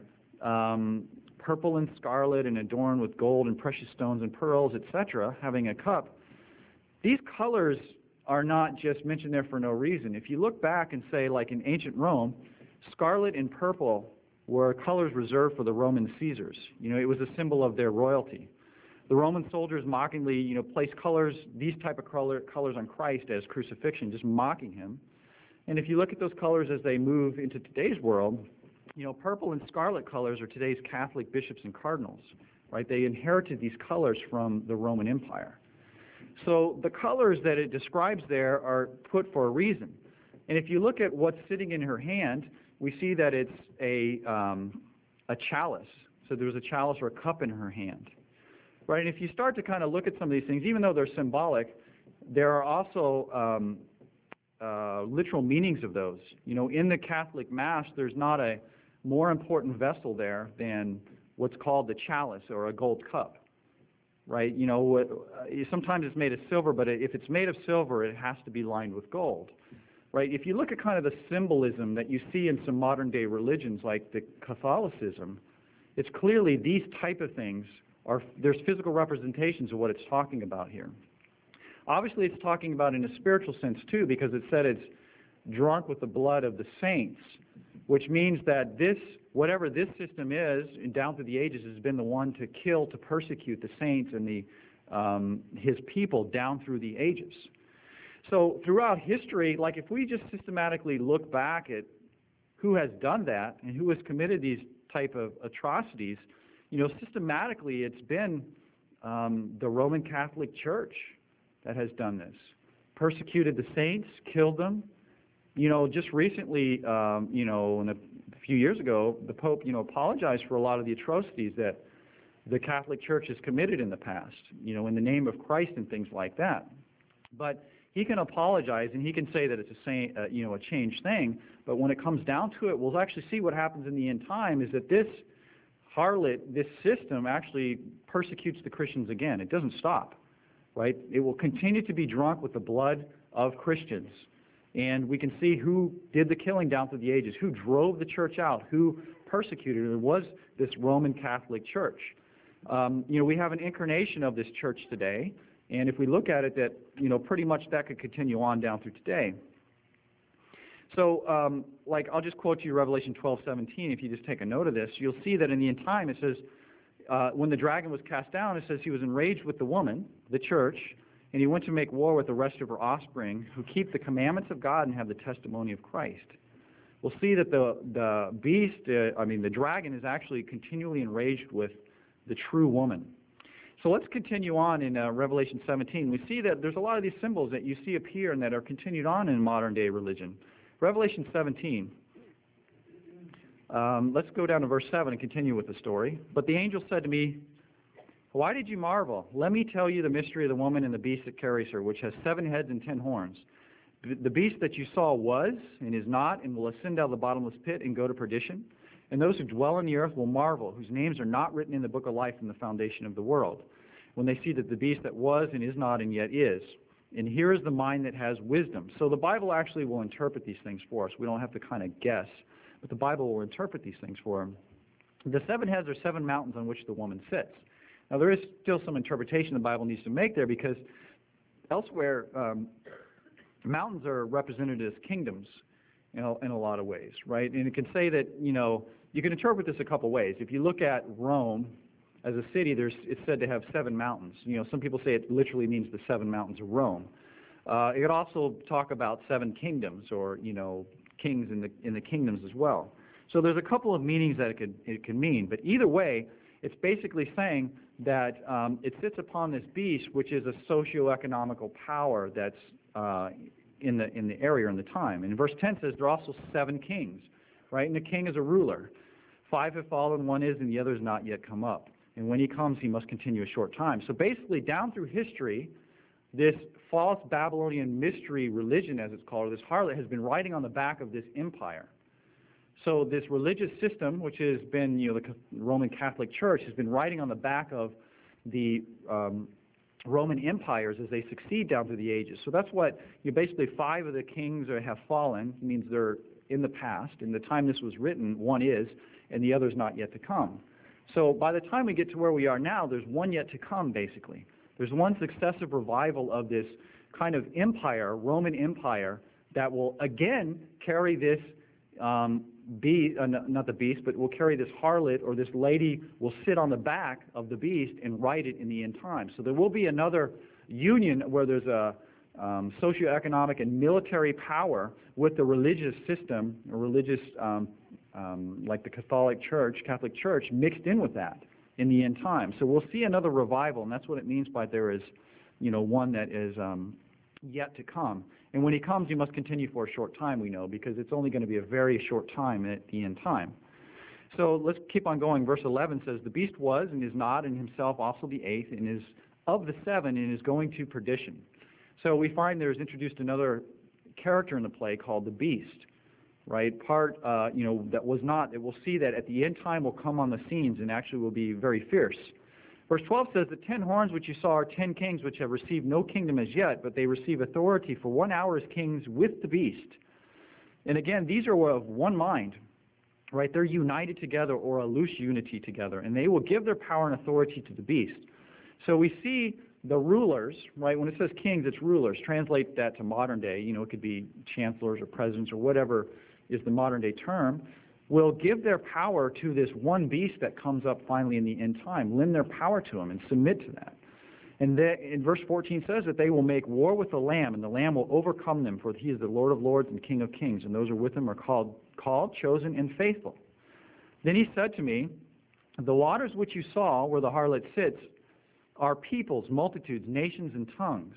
purple and scarlet and adorned with gold and precious stones and pearls, etc., having a cup, these colors are not just mentioned there for no reason. If you look back and say, like in ancient Rome, scarlet and purple were colors reserved for the Roman Caesars. It was a symbol of their royalty. The Roman soldiers mockingly, placed these type of colors on Christ as crucifixion, just mocking him. And if you look at those colors as they move into today's world, purple and scarlet colors are today's Catholic bishops and cardinals, right? They inherited these colors from the Roman Empire. So the colors that it describes there are put for a reason. And if you look at what's sitting in her hand, we see that it's a chalice. So there's a chalice or a cup in her hand, right? And if you start to kind of look at some of these things, even though they're symbolic, there are also literal meanings of those. In the Catholic Mass, there's not a more important vessel there than what's called the chalice or a gold cup, right? Sometimes it's made of silver, but if it's made of silver, it has to be lined with gold, right? If you look at kind of the symbolism that you see in some modern-day religions like the Catholicism, it's clearly these type of things there's physical representations of what it's talking about here. Obviously, it's talking about in a spiritual sense, too, because it said it's drunk with the blood of the saints, which means that whatever this system is, and down through the ages, has been the one to kill, to persecute the saints and his people down through the ages. So throughout history, like if we just systematically look back at who has done that and who has committed these type of atrocities, systematically it's been the Roman Catholic Church that has done this, persecuted the saints, killed them. Just recently, a few years ago, the Pope, apologized for a lot of the atrocities that the Catholic Church has committed in the past, in the name of Christ and things like that. But he can apologize and he can say that it's a changed thing. But when it comes down to it, we'll actually see what happens in the end time is that this harlot, this system actually persecutes the Christians again. It doesn't stop. Right? It will continue to be drunk with the blood of Christians. And we can see who did the killing down through the ages, who drove the church out, who persecuted it. It was this Roman Catholic Church. We have an incarnation of this church today, and if we look at it, that pretty much that could continue on down through today. So, I'll just quote you Revelation 12:17. If you just take a note of this, you'll see that in the end time it says, when the dragon was cast down, it says he was enraged with the woman, the church, and he went to make war with the rest of her offspring who keep the commandments of God and have the testimony of Christ. We'll see that the beast, the dragon, is actually continually enraged with the true woman. So let's continue on in Revelation 17. We see that there's a lot of these symbols that you see appear and that are continued on in modern-day religion. Revelation 17. Let's go down to verse 7 and continue with the story. But the angel said to me, "Why did you marvel? Let me tell you the mystery of the woman and the beast that carries her, which has 7 heads and 10 horns. The beast that you saw was and is not and will ascend out of the bottomless pit and go to perdition. And those who dwell on the earth will marvel, whose names are not written in the book of life from the foundation of the world, when they see that the beast that was and is not and yet is. And here is the mind that has wisdom." So the Bible actually will interpret these things for us. We don't have to kind of guess. But the Bible will interpret these things for him. The 7 heads are 7 mountains on which the woman sits. Now, there is still some interpretation the Bible needs to make there because elsewhere, mountains are represented as kingdoms. in a lot of ways, right? And it can say that, you can interpret this a couple ways. If you look at Rome as a city, it's said to have 7 mountains. Some people say it literally means the 7 mountains of Rome. It could also talk about 7 kingdoms, or kings in the kingdoms as well. So there's a couple of meanings that it can mean. But either way, it's basically saying that it sits upon this beast, which is a socio-economical power that's in the area or in the time. And verse 10 says there are also 7 kings, right? And a king is a ruler. 5 have fallen, 1 is, and the other has not yet come up. And when he comes, he must continue a short time. So basically, down through history, this false Babylonian mystery religion, as it's called, or this harlot, has been riding on the back of this empire. So this religious system, which has been, the Roman Catholic Church, has been riding on the back of the Roman empires as they succeed down through the ages. So that's what, basically 5 of the kings have fallen. It means they're in the past. In the time this was written, 1 is, and the other is not yet to come. So by the time we get to where we are now, there's 1 yet to come, basically. There's 1 successive revival of this kind of empire, Roman Empire, that will again carry this not the beast, but will carry this harlot, or this lady will sit on the back of the beast and ride it in the end time. So there will be another union where there's a socioeconomic and military power with the religious system, or religious, like the Catholic Church, mixed in with that in the end time. So we'll see another revival, and that's what it means by there is, 1 that is yet to come. And when he comes, he must continue for a short time, we know, because it's only going to be a very short time at the end time. So let's keep on going. Verse 11 says, the beast was and is not, and himself also the 8th, and is of the 7, and is going to perdition. So we find there's introduced another character in the play called the beast, right? That was not, it will see that at the end time will come on the scenes and actually will be very fierce. Verse 12 says, the 10 horns which you saw are 10 kings which have received no kingdom as yet, but they receive authority for 1 hour as kings with the beast. And again, these are of one mind, right? They're united together, or a loose unity together, and they will give their power and authority to the beast. So we see the rulers, right? When it says kings, it's rulers. Translate that to modern day. It could be chancellors or presidents or whatever is the modern day term. Will give their power to this one beast that comes up finally in the end time, lend their power to him and submit to that. And in verse 14 says that they will make war with the Lamb, and the Lamb will overcome them, for he is the Lord of lords and King of kings, and those who are with him are called, chosen, and faithful. Then he said to me, the waters which you saw where the harlot sits are peoples, multitudes, nations, and tongues.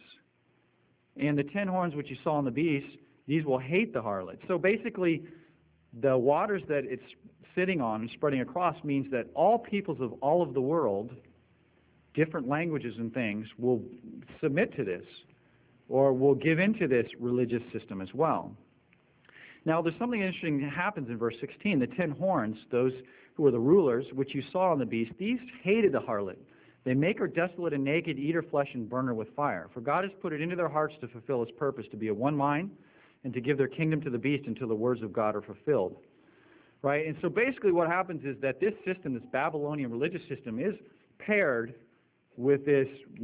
And the 10 horns which you saw in the beast, these will hate the harlot. So basically, the waters that it's sitting on and spreading across means that all peoples of all of the world, different languages and things, will submit to this, or will give into this religious system as well. Now, there's something interesting that happens in verse 16. The 10 horns, those who are the rulers, which you saw on the beast, these hated the harlot. They make her desolate and naked, eat her flesh, and burn her with fire. For God has put it into their hearts to fulfill his purpose, to be of one mind, and to give their kingdom to the beast until the words of God are fulfilled. Right? And so basically what happens is that this system, this Babylonian religious system, is paired with this,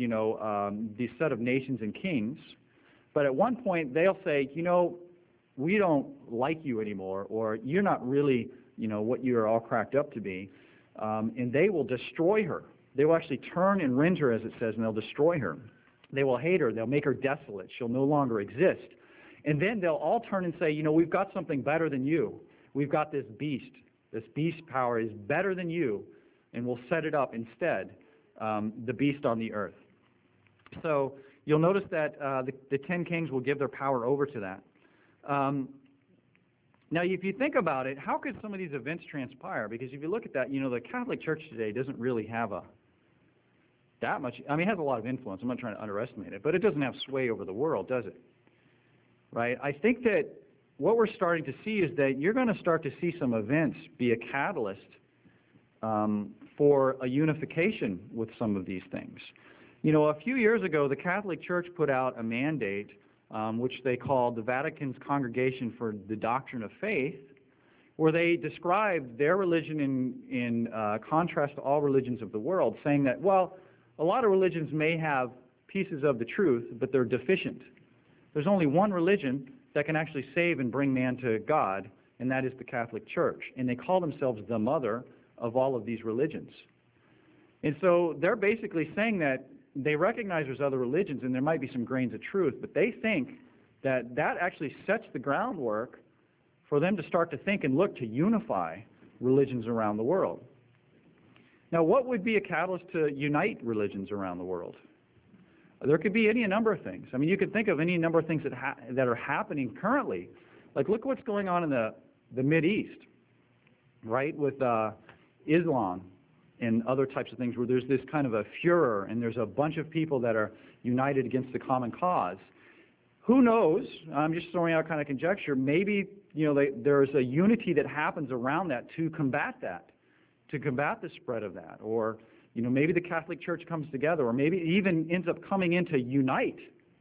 this set of nations and kings. But at one point they'll say, we don't like you anymore, or you're not really, what you're all cracked up to be. And they will destroy her. They will actually turn and rend her, as it says, and they'll destroy her. They will hate her. They'll make her desolate. She'll no longer exist. And then they'll all turn and say, we've got something better than you. We've got this beast. This beast power is better than you, and we'll set it up instead, the beast on the earth. So you'll notice that the 10 kings will give their power over to that. Now, if you think about it, how could some of these events transpire? Because if you look at that, the Catholic Church today doesn't really have that much. It has a lot of influence. I'm not trying to underestimate it, but it doesn't have sway over the world, does it? Right? I think that what we're starting to see is that you're going to start to see some events be a catalyst for a unification with some of these things. A few years ago, the Catholic Church put out a mandate, which they called the Vatican's Congregation for the Doctrine of Faith, where they described their religion in contrast to all religions of the world, saying that, well, a lot of religions may have pieces of the truth, but they're deficient. There's only one religion that can actually save and bring man to God, and that is the Catholic Church. And they call themselves the mother of all of these religions. And so they're basically saying that they recognize there's other religions and there might be some grains of truth, but they think that that actually sets the groundwork for them to start to think and look to unify religions around the world. Now, what would be a catalyst to unite religions around the world? There could be any number of things. I mean, you could think of any number of things that are happening currently. Like, look what's going on in the Mideast, right, with Islam and other types of things where there's this kind of a furor and there's a bunch of people that are united against the common cause. Who knows? I'm just throwing out kind of conjecture. Maybe, there's a unity that happens around that, to combat the spread of that. Or, maybe the Catholic Church comes together, or maybe it even ends up coming in to unite,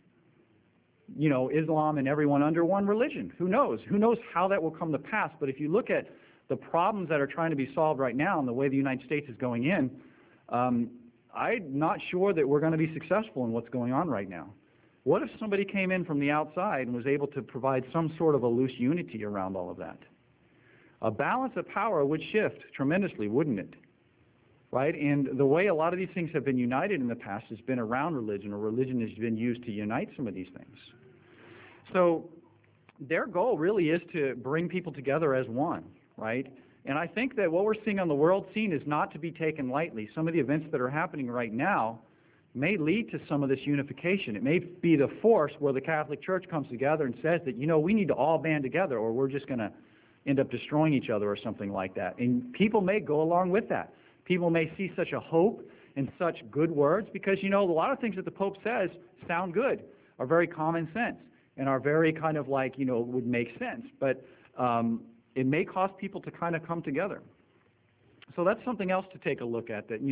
Islam and everyone under one religion. Who knows? Who knows how that will come to pass? But if you look at the problems that are trying to be solved right now and the way the United States is going in, I'm not sure that we're going to be successful in what's going on right now. What if somebody came in from the outside and was able to provide some sort of a loose unity around all of that? A balance of power would shift tremendously, wouldn't it? Right? And the way a lot of these things have been united in the past has been around religion, or religion has been used to unite some of these things. So their goal really is to bring people together as one, right? And I think that what we're seeing on the world scene is not to be taken lightly. Some of the events that are happening right now may lead to some of this unification. It may be the force where the Catholic Church comes together and says that, we need to all band together or we're just going to end up destroying each other or something like that. And people may go along with that. People may see such a hope and such good words because, a lot of things that the Pope says sound good, are very common sense, and are very kind of like, would make sense. But it may cause people to kind of come together. So that's something else to take a look at, that,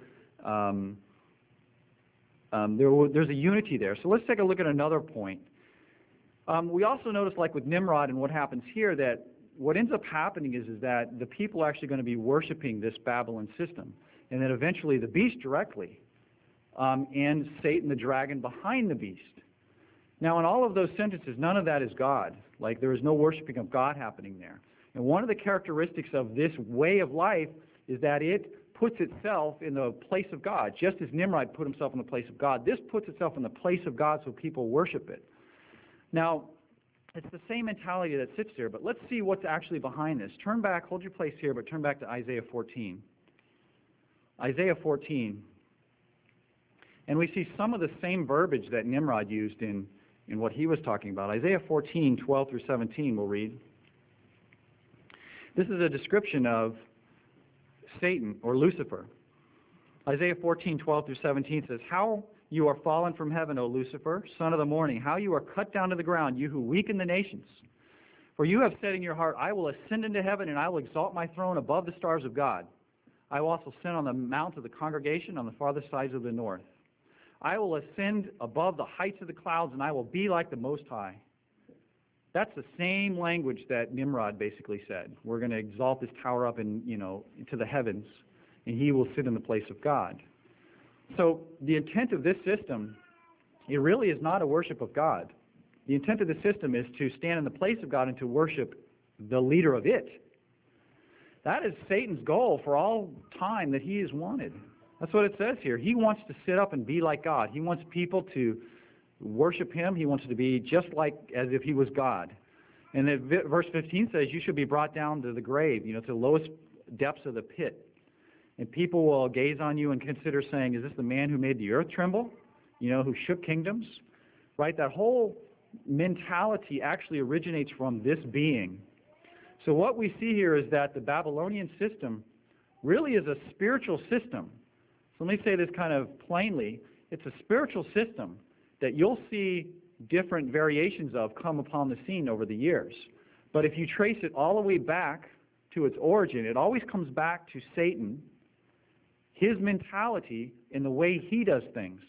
there's a unity there. So let's take a look at another point. We also notice, like with Nimrod and what happens here, that what ends up happening is that the people are actually going to be worshiping this Babylon system, and then eventually the beast directly, and Satan the dragon behind the beast. Now, in all of those sentences, none of that is God. Like, there is no worshiping of God happening there. And one of the characteristics of this way of life is that it puts itself in the place of God. Just as Nimrod put himself in the place of God, this puts itself in the place of God so people worship it. Now, it's the same mentality that sits there, but let's see what's actually behind this. Turn back, hold your place here, but turn back to Isaiah 14. Isaiah 14. And we see some of the same verbiage that Nimrod used in what he was talking about. Isaiah 14, 12 through 17, we'll read. This is a description of Satan, or Lucifer. Isaiah 14, 12 through 17 says, "How you are fallen from heaven, O Lucifer, son of the morning, how you are cut down to the ground, you who weaken the nations. For you have said in your heart, I will ascend into heaven, and I will exalt my throne above the stars of God. I will also sit on the mount of the congregation on the farthest sides of the north. I will ascend above the heights of the clouds, and I will be like the Most High." That's the same language that Nimrod basically said. We're going to exalt this tower up into the heavens, and he will sit in the place of God. So the intent of this system, it really is not a worship of God. The intent of the system is to stand in the place of God and to worship the leader of it. That is Satan's goal for all time that he has wanted. That's what it says here. He wants to sit up and be like God. He wants people to worship him. He wants to be just like as if he was God. And then verse 15 says, you should be brought down to the grave, to the lowest depths of the pit. And people will gaze on you and consider saying, is this the man who made the earth tremble? Who shook kingdoms? Right? That whole mentality actually originates from this being. So what we see here is that the Babylonian system really is a spiritual system. So let me say this kind of plainly. It's a spiritual system that you'll see different variations of come upon the scene over the years. But if you trace it all the way back to its origin, it always comes back to Satan, his mentality, and the way he does things.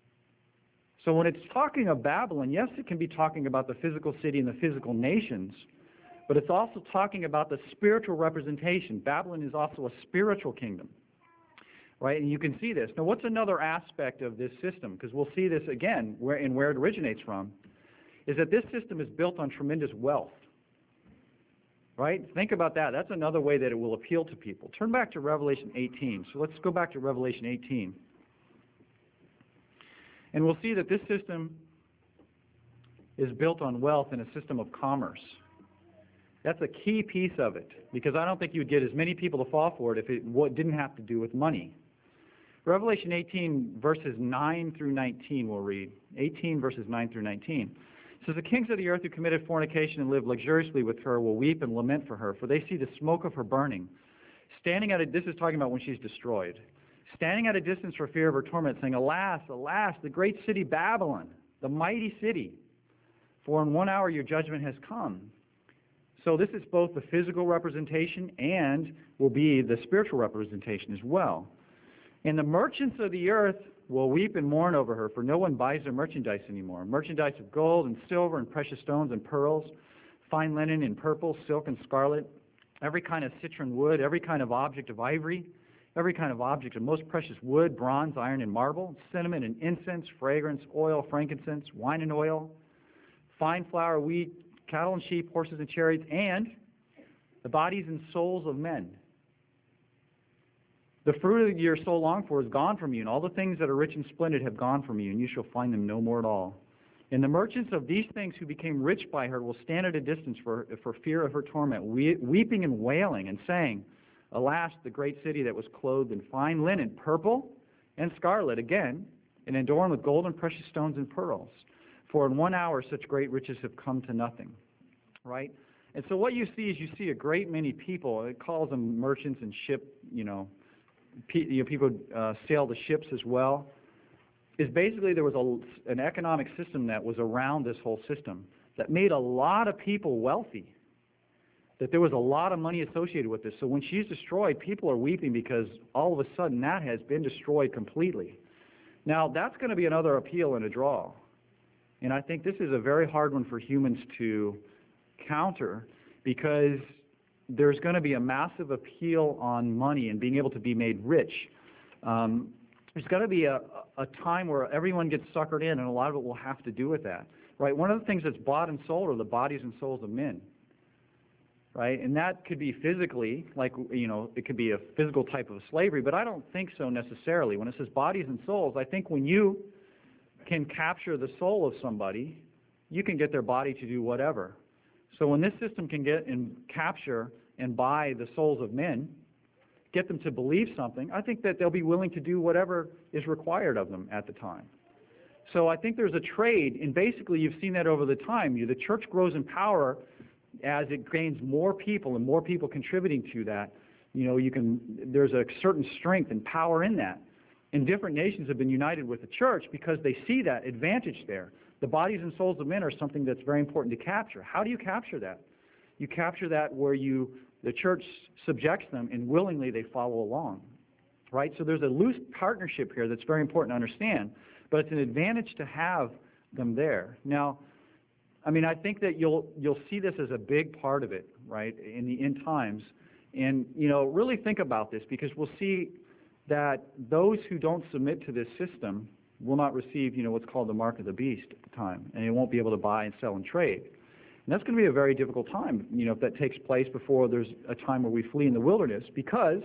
So when it's talking of Babylon, yes, it can be talking about the physical city and the physical nations, but it's also talking about the spiritual representation. Babylon is also a spiritual kingdom, right? And you can see this. Now, what's another aspect of this system? Because we'll see this again where it originates from. is that this system is built on tremendous wealth. Right? Think about that. That's another way that it will appeal to people. Turn back to Revelation 18. So let's go back to Revelation 18. And we'll see that this system is built on wealth and a system of commerce. That's a key piece of it, because I don't think you would get as many people to fall for it if it didn't have to do with money. Revelation 18, verses 9 through 19, we'll read. 18, verses 9 through 19. It says, the kings of the earth who committed fornication and lived luxuriously with her will weep and lament for her, for they see the smoke of her burning. This is talking about when she's destroyed. Standing at a distance for fear of her torment, saying, alas, alas, the great city Babylon, the mighty city, for in 1 hour your judgment has come. So this is both the physical representation and will be the spiritual representation as well. And the merchants of the earth will weep and mourn over her, for no one buys their merchandise anymore. Merchandise of gold and silver and precious stones and pearls, fine linen and purple, silk and scarlet, every kind of citron wood, every kind of object of ivory, every kind of object of most precious wood, bronze, iron, and marble, cinnamon and incense, fragrance, oil, frankincense, wine and oil, fine flour, wheat, cattle and sheep, horses and chariots, and the bodies and souls of men. The fruit that your soul longed for is gone from you, and all the things that are rich and splendid have gone from you, and you shall find them no more at all. And the merchants of these things who became rich by her will stand at a distance for fear of her torment, weeping and wailing and saying, alas, the great city that was clothed in fine linen, purple and scarlet, again, and adorned with gold and precious stones and pearls. For in 1 hour such great riches have come to nothing. Right? And so what you see is you see a great many people. It calls them merchants and people sail the ships as well. Is basically there was an economic system that was around this whole system that made a lot of people wealthy. That there was a lot of money associated with this. So when she's destroyed, people are weeping because all of a sudden that has been destroyed completely. Now that's going to be another appeal and a draw. And I think this is a very hard one for humans to counter, because there's going to be a massive appeal on money and being able to be made rich. There's got to be a time where everyone gets suckered in, and a lot of it will have to do with that. Right? One of the things that's bought and sold are the bodies and souls of men. Right? And that could be physically, like, it could be a physical type of slavery, but I don't think so necessarily. When it says bodies and souls, I think when you can capture the soul of somebody, you can get their body to do whatever. So when this system can get and capture and buy the souls of men, get them to believe something, I think that they'll be willing to do whatever is required of them at the time. So I think there's a trade, and basically you've seen that over the time. The church grows in power as it gains more people and more people contributing to that. There's a certain strength and power in that. And different nations have been united with the church because they see that advantage there. The bodies and souls of men are something that's very important to capture. How do you capture that? You capture that where the church subjects them and willingly they follow along. Right? So there's a loose partnership here that's very important to understand, but it's an advantage to have them there. Now, I think that you'll see this as a big part of it, right, in the end times. And, really think about this, because we'll see that those who don't submit to this system will not receive, what's called the mark of the beast at the time, and they won't be able to buy and sell and trade. And that's going to be a very difficult time, if that takes place before there's a time where we flee in the wilderness, because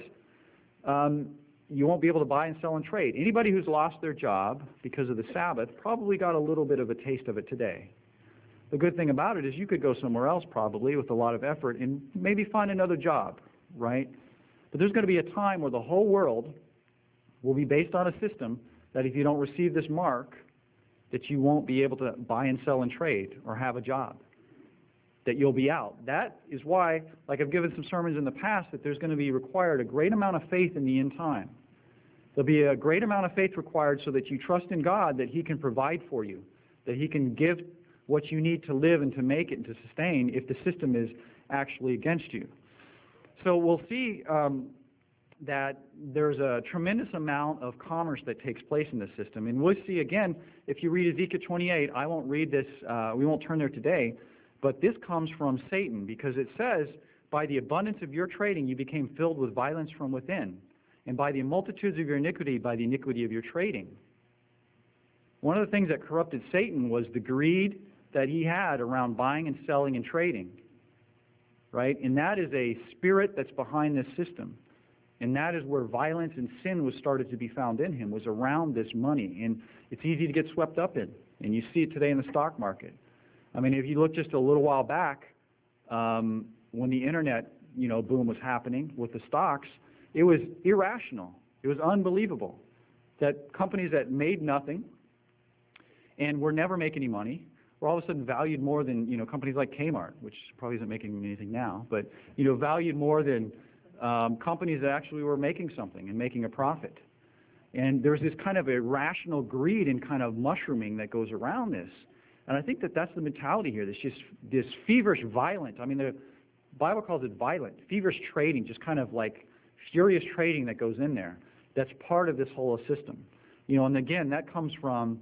you won't be able to buy and sell and trade. Anybody who's lost their job because of the Sabbath probably got a little bit of a taste of it today. The good thing about it is you could go somewhere else probably with a lot of effort and maybe find another job, right? But there's going to be a time where the whole world will be based on a system that if you don't receive this mark, that you won't be able to buy and sell and trade or have a job, that you'll be out. That is why, like I've given some sermons in the past, that there's going to be required a great amount of faith in the end time. There'll be a great amount of faith required so that you trust in God that He can provide for you, that He can give what you need to live and to make it and to sustain if the system is actually against you. So we'll see that there's a tremendous amount of commerce that takes place in this system. And we'll see again, if you read Ezekiel 28, I won't read this, we won't turn there today, but this comes from Satan, because it says, by the abundance of your trading you became filled with violence from within, and by the multitudes of your iniquity, by the iniquity of your trading. One of the things that corrupted Satan was the greed, that he had around buying and selling and trading, right? And that is a spirit that's behind this system. And that is where violence and sin was started to be found in him, was around this money. And it's easy to get swept up in. And you see it today in the stock market. I mean, if you look just a little while back, when the internet, boom was happening with the stocks, it was irrational. It was unbelievable that companies that made nothing and were never making any money were all of a sudden valued more than, companies like Kmart, which probably isn't making anything now, but, valued more than companies that actually were making something and making a profit. And there's this kind of irrational greed and kind of mushrooming that goes around this. And I think that that's the mentality here. This just this feverish, violent. I mean, the Bible calls it violent, feverish trading, just kind of like furious trading that goes in there. That's part of this whole system. And again, that comes from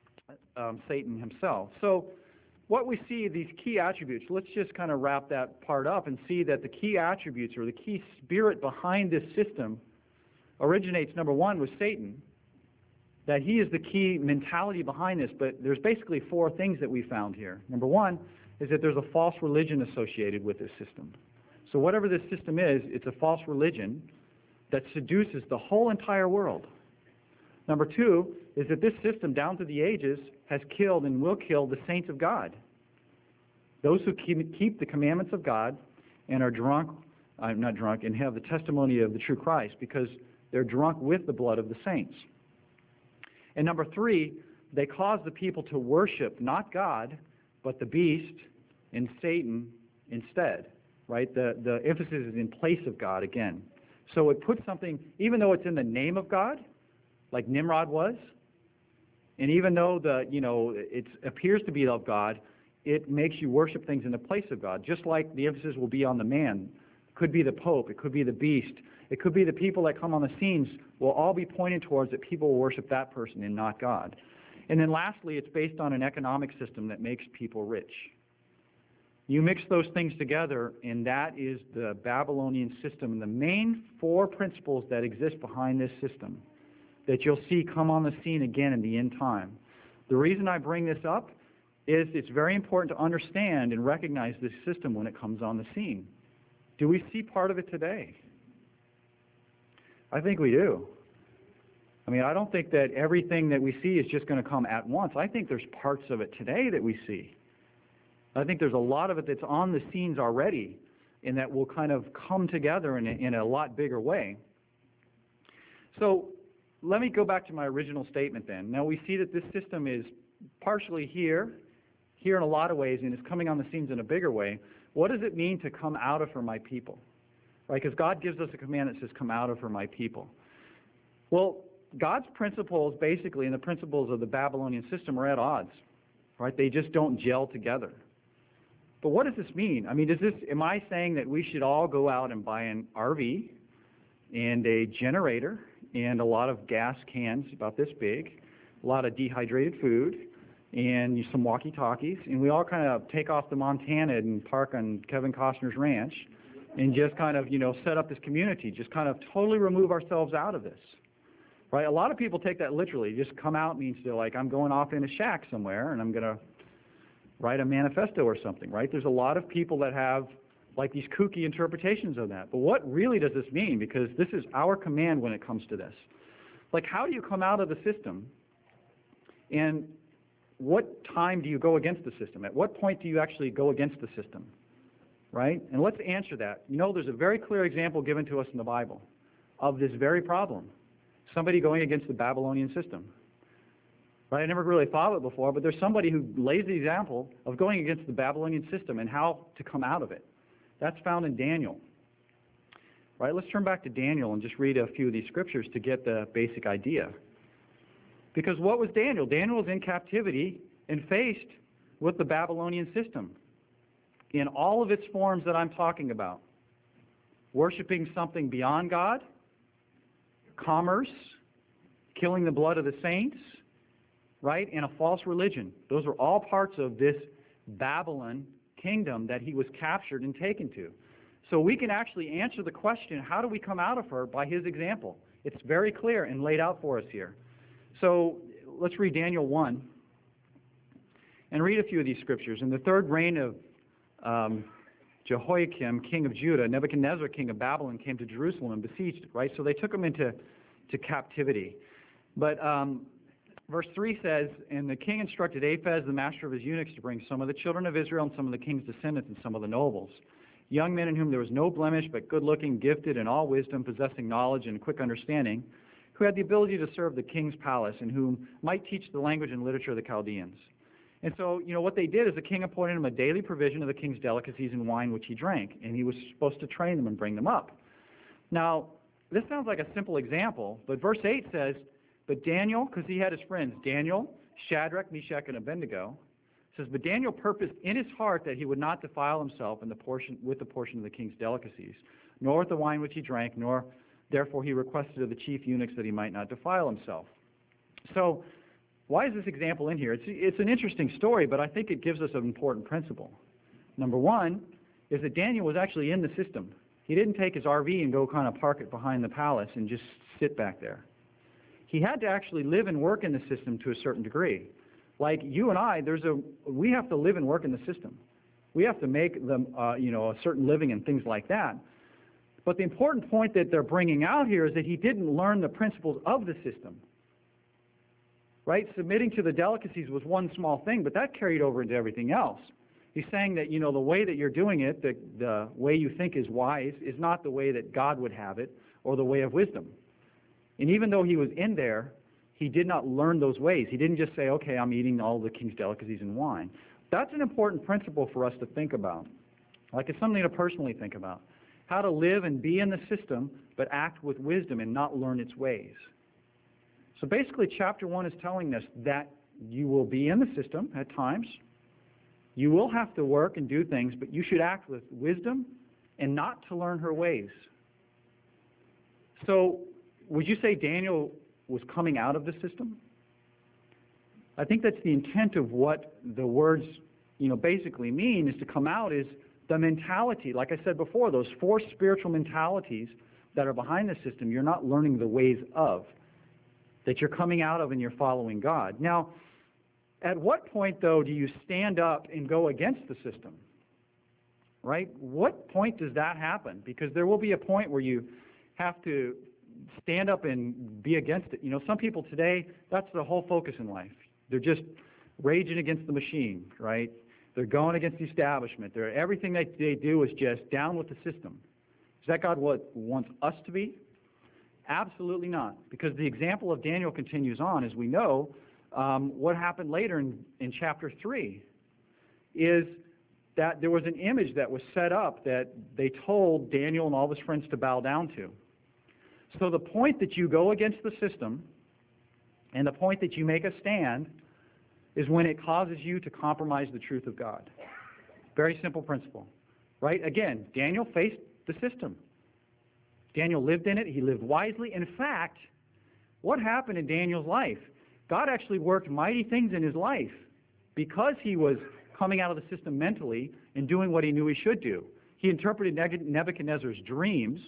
Satan himself. So what we see, these key attributes, let's just kind of wrap that part up and see that the key attributes or the key spirit behind this system originates, number one, with Satan, that he is the key mentality behind this, but there's basically four things that we found here. Number one is that there's a false religion associated with this system. So whatever this system is, it's a false religion that seduces the whole entire world. Number two is that this system, down through the ages, has killed and will kill the saints of God. Those who keep the commandments of God and are and have the testimony of the true Christ, because they're drunk with the blood of the saints. And number three, they cause the people to worship not God, but the beast and Satan instead, right? The emphasis is in place of God again. So it puts something, even though it's in the name of God, like Nimrod was, and even though it appears to be of God, it makes you worship things in the place of God, just like the emphasis will be on the man. It could be the Pope, it could be the beast, it could be the people that come on the scenes will all be pointed towards that people will worship that person and not God. And then lastly, it's based on an economic system that makes people rich. You mix those things together, and that is the Babylonian system. And the main four principles that exist behind this system that you'll see come on the scene again in the end time. The reason I bring this up is it's very important to understand and recognize this system when it comes on the scene. Do we see part of it today? I think we do. I mean, I don't think that everything that we see is just going to come at once. I think there's parts of it today that we see. I think there's a lot of it that's on the scenes already and that will kind of come together in a lot bigger way. So let me go back to my original statement then. Now we see that this system is partially here in a lot of ways, and is coming on the scenes in a bigger way. What does it mean to come out of her, my people? Right? Because God gives us a command that says, come out of her, my people. Well, God's principles, basically, and the principles of the Babylonian system are at odds. Right? They just don't gel together. But what does this mean? I mean, am I saying that we should all go out and buy an RV and a generator and a lot of gas cans about this big, a lot of dehydrated food, and some walkie-talkies, and we all kind of take off to Montana and park on Kevin Costner's ranch and just kind of, set up this community, just kind of totally remove ourselves out of this, right? A lot of people take that literally. Just come out means they're like, I'm going off in a shack somewhere and I'm going to write a manifesto or something, right? There's a lot of people that have like these kooky interpretations of that. But what really does this mean? Because this is our command when it comes to this. Like, how do you come out of the system? And what time do you go against the system? At what point do you actually go against the system? Right? And let's answer that. There's a very clear example given to us in the Bible of this very problem. Somebody going against the Babylonian system. Right? I never really thought of it before, but there's somebody who lays the example of going against the Babylonian system and how to come out of it. That's found in Daniel. Right? Let's turn back to Daniel and just read a few of these scriptures to get the basic idea. Because what was Daniel? Daniel was in captivity and faced with the Babylonian system in all of its forms that I'm talking about. Worshipping something beyond God, commerce, killing the blood of the saints, right, and a false religion. Those are all parts of this Babylon kingdom that he was captured and taken to. So we can actually answer the question, how do we come out of her, by his example. It's very clear and laid out for us here. So let's read Daniel 1. and read a few of these scriptures. In the third reign of Jehoiakim, king of Judah, Nebuchadnezzar, king of Babylon, came to Jerusalem and besieged it, right? So they took him into captivity. But verse 3 says, "And the king instructed Aphaz, the master of his eunuchs, to bring some of the children of Israel and some of the king's descendants and some of the nobles, young men in whom there was no blemish, but good-looking, gifted in all wisdom, possessing knowledge and quick understanding, who had the ability to serve the king's palace, and whom might teach the language and literature of the Chaldeans." And so, what they did is the king appointed him a daily provision of the king's delicacies and wine which he drank, and he was supposed to train them and bring them up. Now, this sounds like a simple example, but verse 8 says, "But Daniel," because he had his friends, Daniel, Shadrach, Meshach, and Abednego, says, "But Daniel purposed in his heart that he would not defile himself with the portion of the king's delicacies, nor with the wine which he drank, nor therefore he requested of the chief eunuchs that he might not defile himself." So, why is this example in here? It's an interesting story, but I think it gives us an important principle. Number one is that Daniel was actually in the system. He didn't take his RV and go kind of park it behind the palace and just sit back there. He had to actually live and work in the system to a certain degree. Like you and I, we have to live and work in the system. We have to make them, a certain living and things like that. But the important point that they're bringing out here is that he didn't learn the principles of the system. Right? Submitting to the delicacies was one small thing, but that carried over into everything else. He's saying that, the way that you're doing it, the way you think is wise, is not the way that God would have it, or the way of wisdom. And even though he was in there, he did not learn those ways. He didn't just say, okay, I'm eating all the king's delicacies and wine. That's an important principle for us to think about. Like it's something to personally think about. How to live and be in the system, but act with wisdom and not learn its ways. So basically, chapter 1 is telling us that you will be in the system at times. You will have to work and do things, but you should act with wisdom and not to learn her ways. So would you say Daniel was coming out of the system? I think that's the intent of what the words, basically mean, is to come out is the mentality. Like I said before, those 4 spiritual mentalities that are behind the system, you're not learning the ways of, that you're coming out of and you're following God. Now, at what point, though, do you stand up and go against the system? Right? What point does that happen? Because there will be a point where you have to stand up and be against it. Some people today, that's the whole focus in life. They're just raging against the machine, right? They're going against the establishment. Everything that they do is just down with the system. Is that God what wants us to be? Absolutely not, because the example of Daniel continues on. As we know, what happened later in chapter 3 is that there was an image that was set up that they told Daniel and all his friends to bow down to. So the point that you go against the system and the point that you make a stand is when it causes you to compromise the truth of God. Very simple principle, right? Again, Daniel faced the system. Daniel lived in it. He lived wisely. In fact, what happened in Daniel's life? God actually worked mighty things in his life because he was coming out of the system mentally and doing what he knew he should do. He interpreted Nebuchadnezzar's dreams,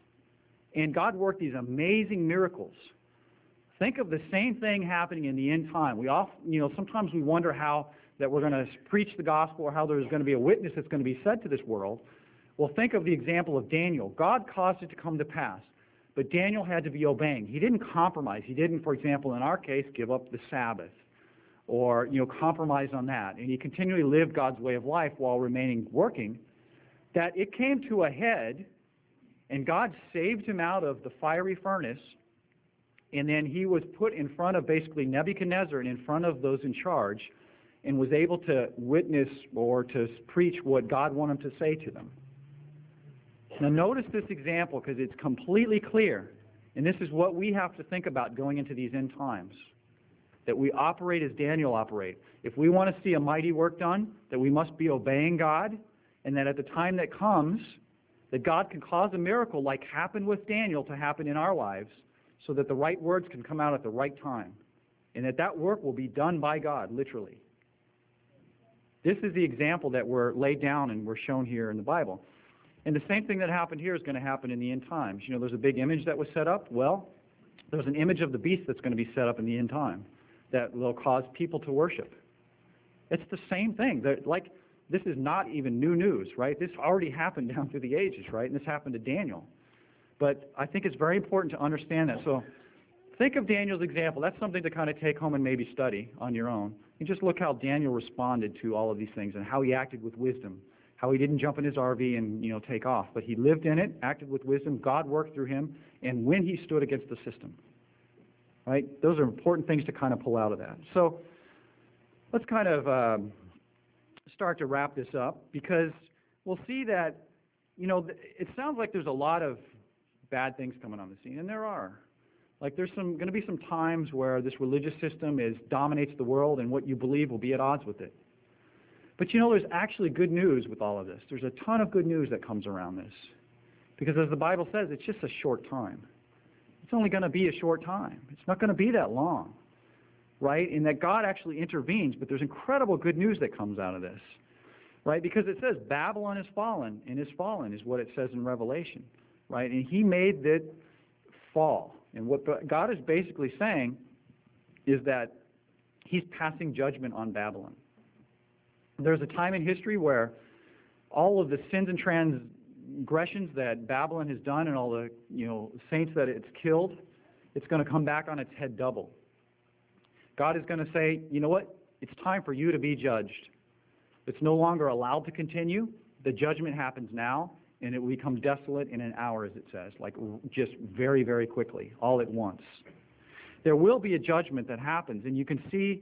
and God worked these amazing miracles. Think of the same thing happening in the end time. Sometimes we wonder how that we're going to preach the gospel or how there's going to be a witness that's going to be said to this world. Well, think of the example of Daniel. God caused it to come to pass, but Daniel had to be obeying. He didn't compromise. He didn't, for example, in our case, give up the Sabbath or, compromise on that. And he continually lived God's way of life while remaining working. That it came to a head, and God saved him out of the fiery furnace, and then he was put in front of basically Nebuchadnezzar and in front of those in charge and was able to witness or to preach what God wanted him to say to them. Now notice this example because it's completely clear, and this is what we have to think about going into these end times, that we operate as Daniel operated. If we want to see a mighty work done, that we must be obeying God, and that at the time that comes, that God can cause a miracle like happened with Daniel to happen in our lives so that the right words can come out at the right time, and that work will be done by God, literally. This is the example that we're laid down and we're shown here in the Bible. And the same thing that happened here is going to happen in the end times. There's a big image that was set up. Well, there's an image of the beast that's going to be set up in the end time that will cause people to worship. It's the same thing. Like, this is not even new news, right? This already happened down through the ages, right? And this happened to Daniel. But I think it's very important to understand that. So think of Daniel's example. That's something to kind of take home and maybe study on your own. And just look how Daniel responded to all of these things and how he acted with wisdom, how he didn't jump in his RV and, take off, but he lived in it, acted with wisdom, God worked through him, and when he stood against the system, right? Those are important things to kind of pull out of that. So let's kind of start to wrap this up, because we'll see that, it sounds like there's a lot of bad things coming on the scene, and there are. Like, there's going to be some times where this religious system dominates the world, and what you believe will be at odds with it. But there's actually good news with all of this. There's a ton of good news that comes around this. Because as the Bible says, it's just a short time. It's only going to be a short time. It's not going to be that long, right? And that God actually intervenes, but there's incredible good news that comes out of this, right? Because it says Babylon is fallen, and is fallen is what it says in Revelation, right? And he made it fall. And what God is basically saying is that he's passing judgment on Babylon. There's a time in history where all of the sins and transgressions that Babylon has done and all the saints that it's killed, it's going to come back on its head double. God is going to say, you know what? It's time for you to be judged. It's no longer allowed to continue. The judgment happens now, and it will become desolate in an hour, as it says, like just very, very quickly, all at once. There will be a judgment that happens, and you can see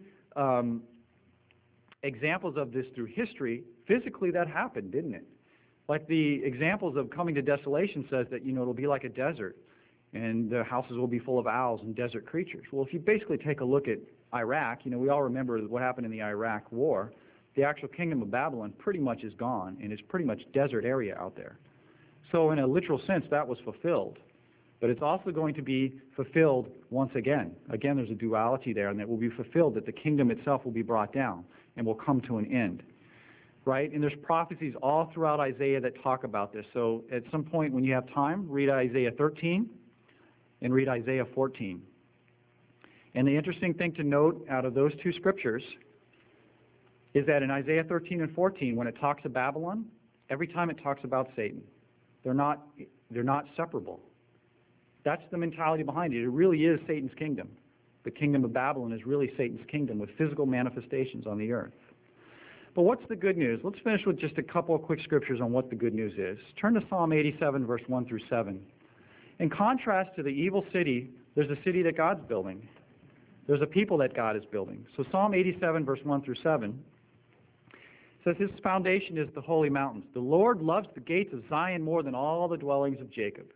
examples of this through history. Physically, that happened, didn't it? Like the examples of coming to desolation says that, it'll be like a desert, and the houses will be full of owls and desert creatures. Well, if you basically take a look at Iraq, we all remember what happened in the Iraq War. The actual kingdom of Babylon pretty much is gone, and it's pretty much desert area out there. So in a literal sense, that was fulfilled. But it's also going to be fulfilled once again. Again, there's a duality there, and it will be fulfilled that the kingdom itself will be brought down and will come to an end, right? And there's prophecies all throughout Isaiah that talk about this. So at some point when you have time, read Isaiah 13 and read Isaiah 14. And the interesting thing to note out of those two scriptures is that in Isaiah 13 and 14, when it talks of Babylon, every time it talks about Satan. They're not separable. That's the mentality behind it. It really is Satan's kingdom. The kingdom of Babylon is really Satan's kingdom with physical manifestations on the earth. But what's the good news? Let's finish with just a couple of quick scriptures on what the good news is. Turn to Psalm 87, verse 1 through 7. In contrast to the evil city, there's a city that God's building. There's a people that God is building. So Psalm 87, verse 1 through 7 says, his foundation is the holy mountains. The Lord loves the gates of Zion more than all the dwellings of Jacob.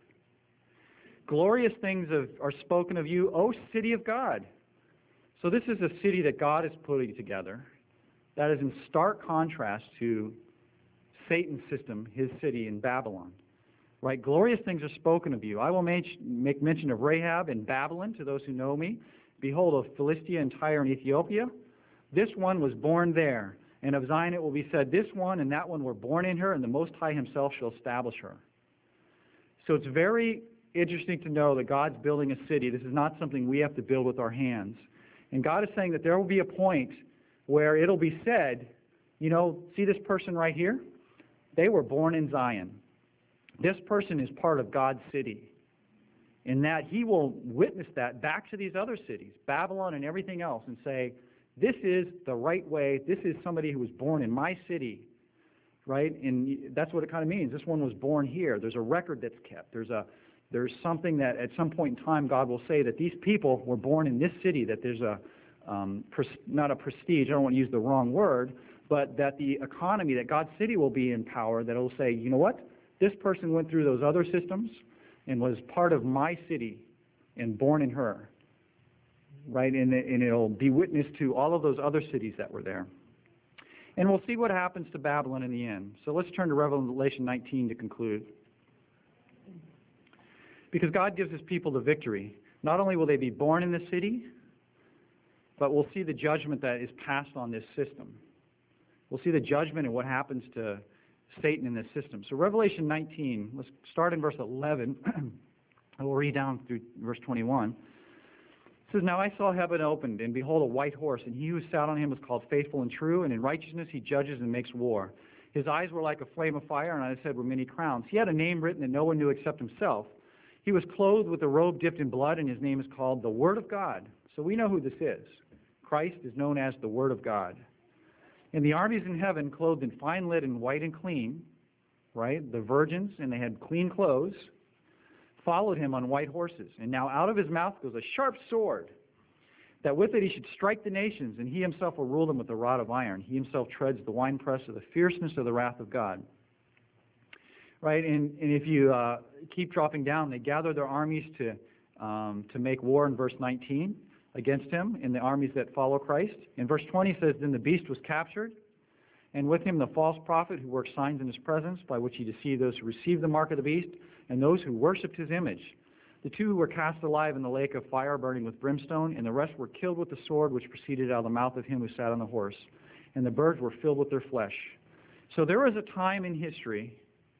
Glorious things are spoken of you, O city of God. So this is a city that God is putting together that is in stark contrast to Satan's system, his city in Babylon. Right? Glorious things are spoken of you. I will make mention of Rahab in Babylon to those who know me. Behold, of Philistia and Tyre and Ethiopia. This one was born there. And of Zion it will be said, this one and that one were born in her, and the Most High himself shall establish her. So it's very interesting to know that God's building a city. This is not something we have to build with our hands. And God is saying that there will be a point where it'll be said, see this person right here? They were born in Zion. This person is part of God's city. In that he will witness that back to these other cities, Babylon and everything else, and say, this is the right way. This is somebody who was born in my city, right? And that's what it kind of means. This one was born here. There's a record that's kept. There's something that at some point in time God will say that these people were born in this city, that there's not a prestige, I don't want to use the wrong word, but that the economy, that God's city will be in power, that it will say, you know what? This person went through those other systems and was part of my city and born in her, right? And it'll be witness to all of those other cities that were there. And we'll see what happens to Babylon in the end. So let's turn to Revelation 19 to conclude. Because God gives his people the victory. Not only will they be born in the city, but we'll see the judgment that is passed on this system. We'll see the judgment and what happens to Satan in this system. So Revelation 19, let's start in verse 11, and we'll read down through verse 21. It says, "Now I saw heaven opened, and behold, a white horse, and he who sat on him was called Faithful and True, and in righteousness he judges and makes war. His eyes were like a flame of fire, and I said were many crowns. He had a name written that no one knew except himself. He was clothed with a robe dipped in blood, and his name is called the Word of God." So we know who this is. Christ is known as the Word of God. "And the armies in heaven, clothed in fine linen, white and clean," right, the virgins, and they had clean clothes, "followed him on white horses. And now out of his mouth goes a sharp sword, that with it he should strike the nations, and he himself will rule them with a rod of iron. He himself treads the winepress of the fierceness of the wrath of God." Right, and if you keep dropping down, they gather their armies to make war in verse 19 against him and the armies that follow Christ. In verse 20 says, "Then the beast was captured, and with him the false prophet who worked signs in his presence, by which he deceived those who received the mark of the beast and those who worshipped his image. The two were cast alive in the lake of fire burning with brimstone, and the rest were killed with the sword which proceeded out of the mouth of him who sat on the horse, and the birds were filled with their flesh." So there is a time in history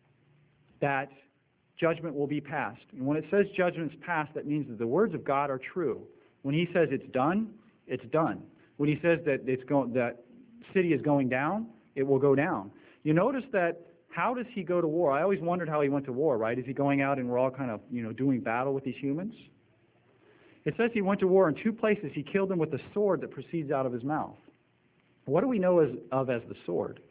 that judgment will be passed. And when it says judgment's passed, that means that the words of God are true. When he says it's done, it's done. When he says that that city is going down, it will go down. You notice that, how does he go to war? I always wondered how he went to war, right? Is he going out and we're all kind of, doing battle with these humans? It says he went to war in two places. He killed them with the sword that proceeds out of his mouth. What do we know as the sword?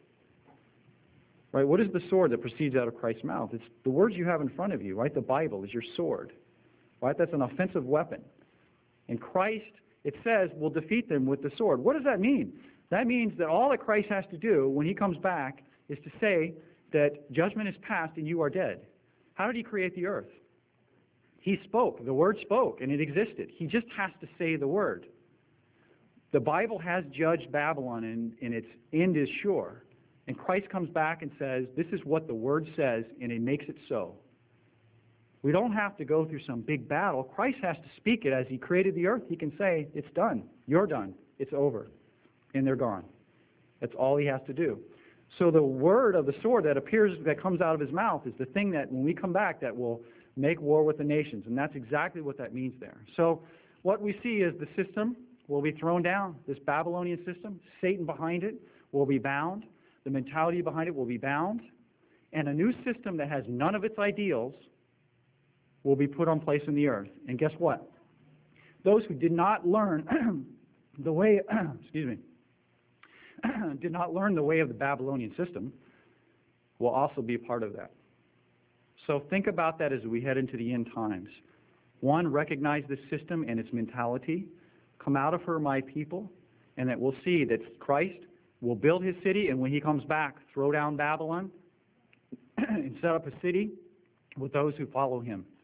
Right? What is the sword that proceeds out of Christ's mouth? It's the words you have in front of you, right? The Bible is your sword, right? That's an offensive weapon. And Christ, it says, will defeat them with the sword. What does that mean? That means that all that Christ has to do when he comes back is to say that judgment is passed and you are dead. How did he create the earth? He spoke. The Word spoke, and it existed. He just has to say the word. The Bible has judged Babylon, and its end is sure. And Christ comes back and says, this is what the Word says, and it makes it so. We don't have to go through some big battle. Christ has to speak it as he created the earth. He can say, it's done. You're done. It's over. And they're gone. That's all he has to do. So the word of the sword that comes out of his mouth is the thing that, when we come back, that will make war with the nations. And that's exactly what that means there. So what we see is the system will be thrown down. This Babylonian system, Satan behind it, will be bound. The mentality behind it will be bound. And a new system that has none of its ideals will be put on place in the earth. And guess what? Those who did not learn the way, did not learn the way of the Babylonian system will also be a part of that. So think about that as we head into the end times. One, recognize this system and its mentality. Come out of her, my people, and that we'll see that Christ will build his city, and when he comes back, throw down Babylon and set up a city with those who follow him.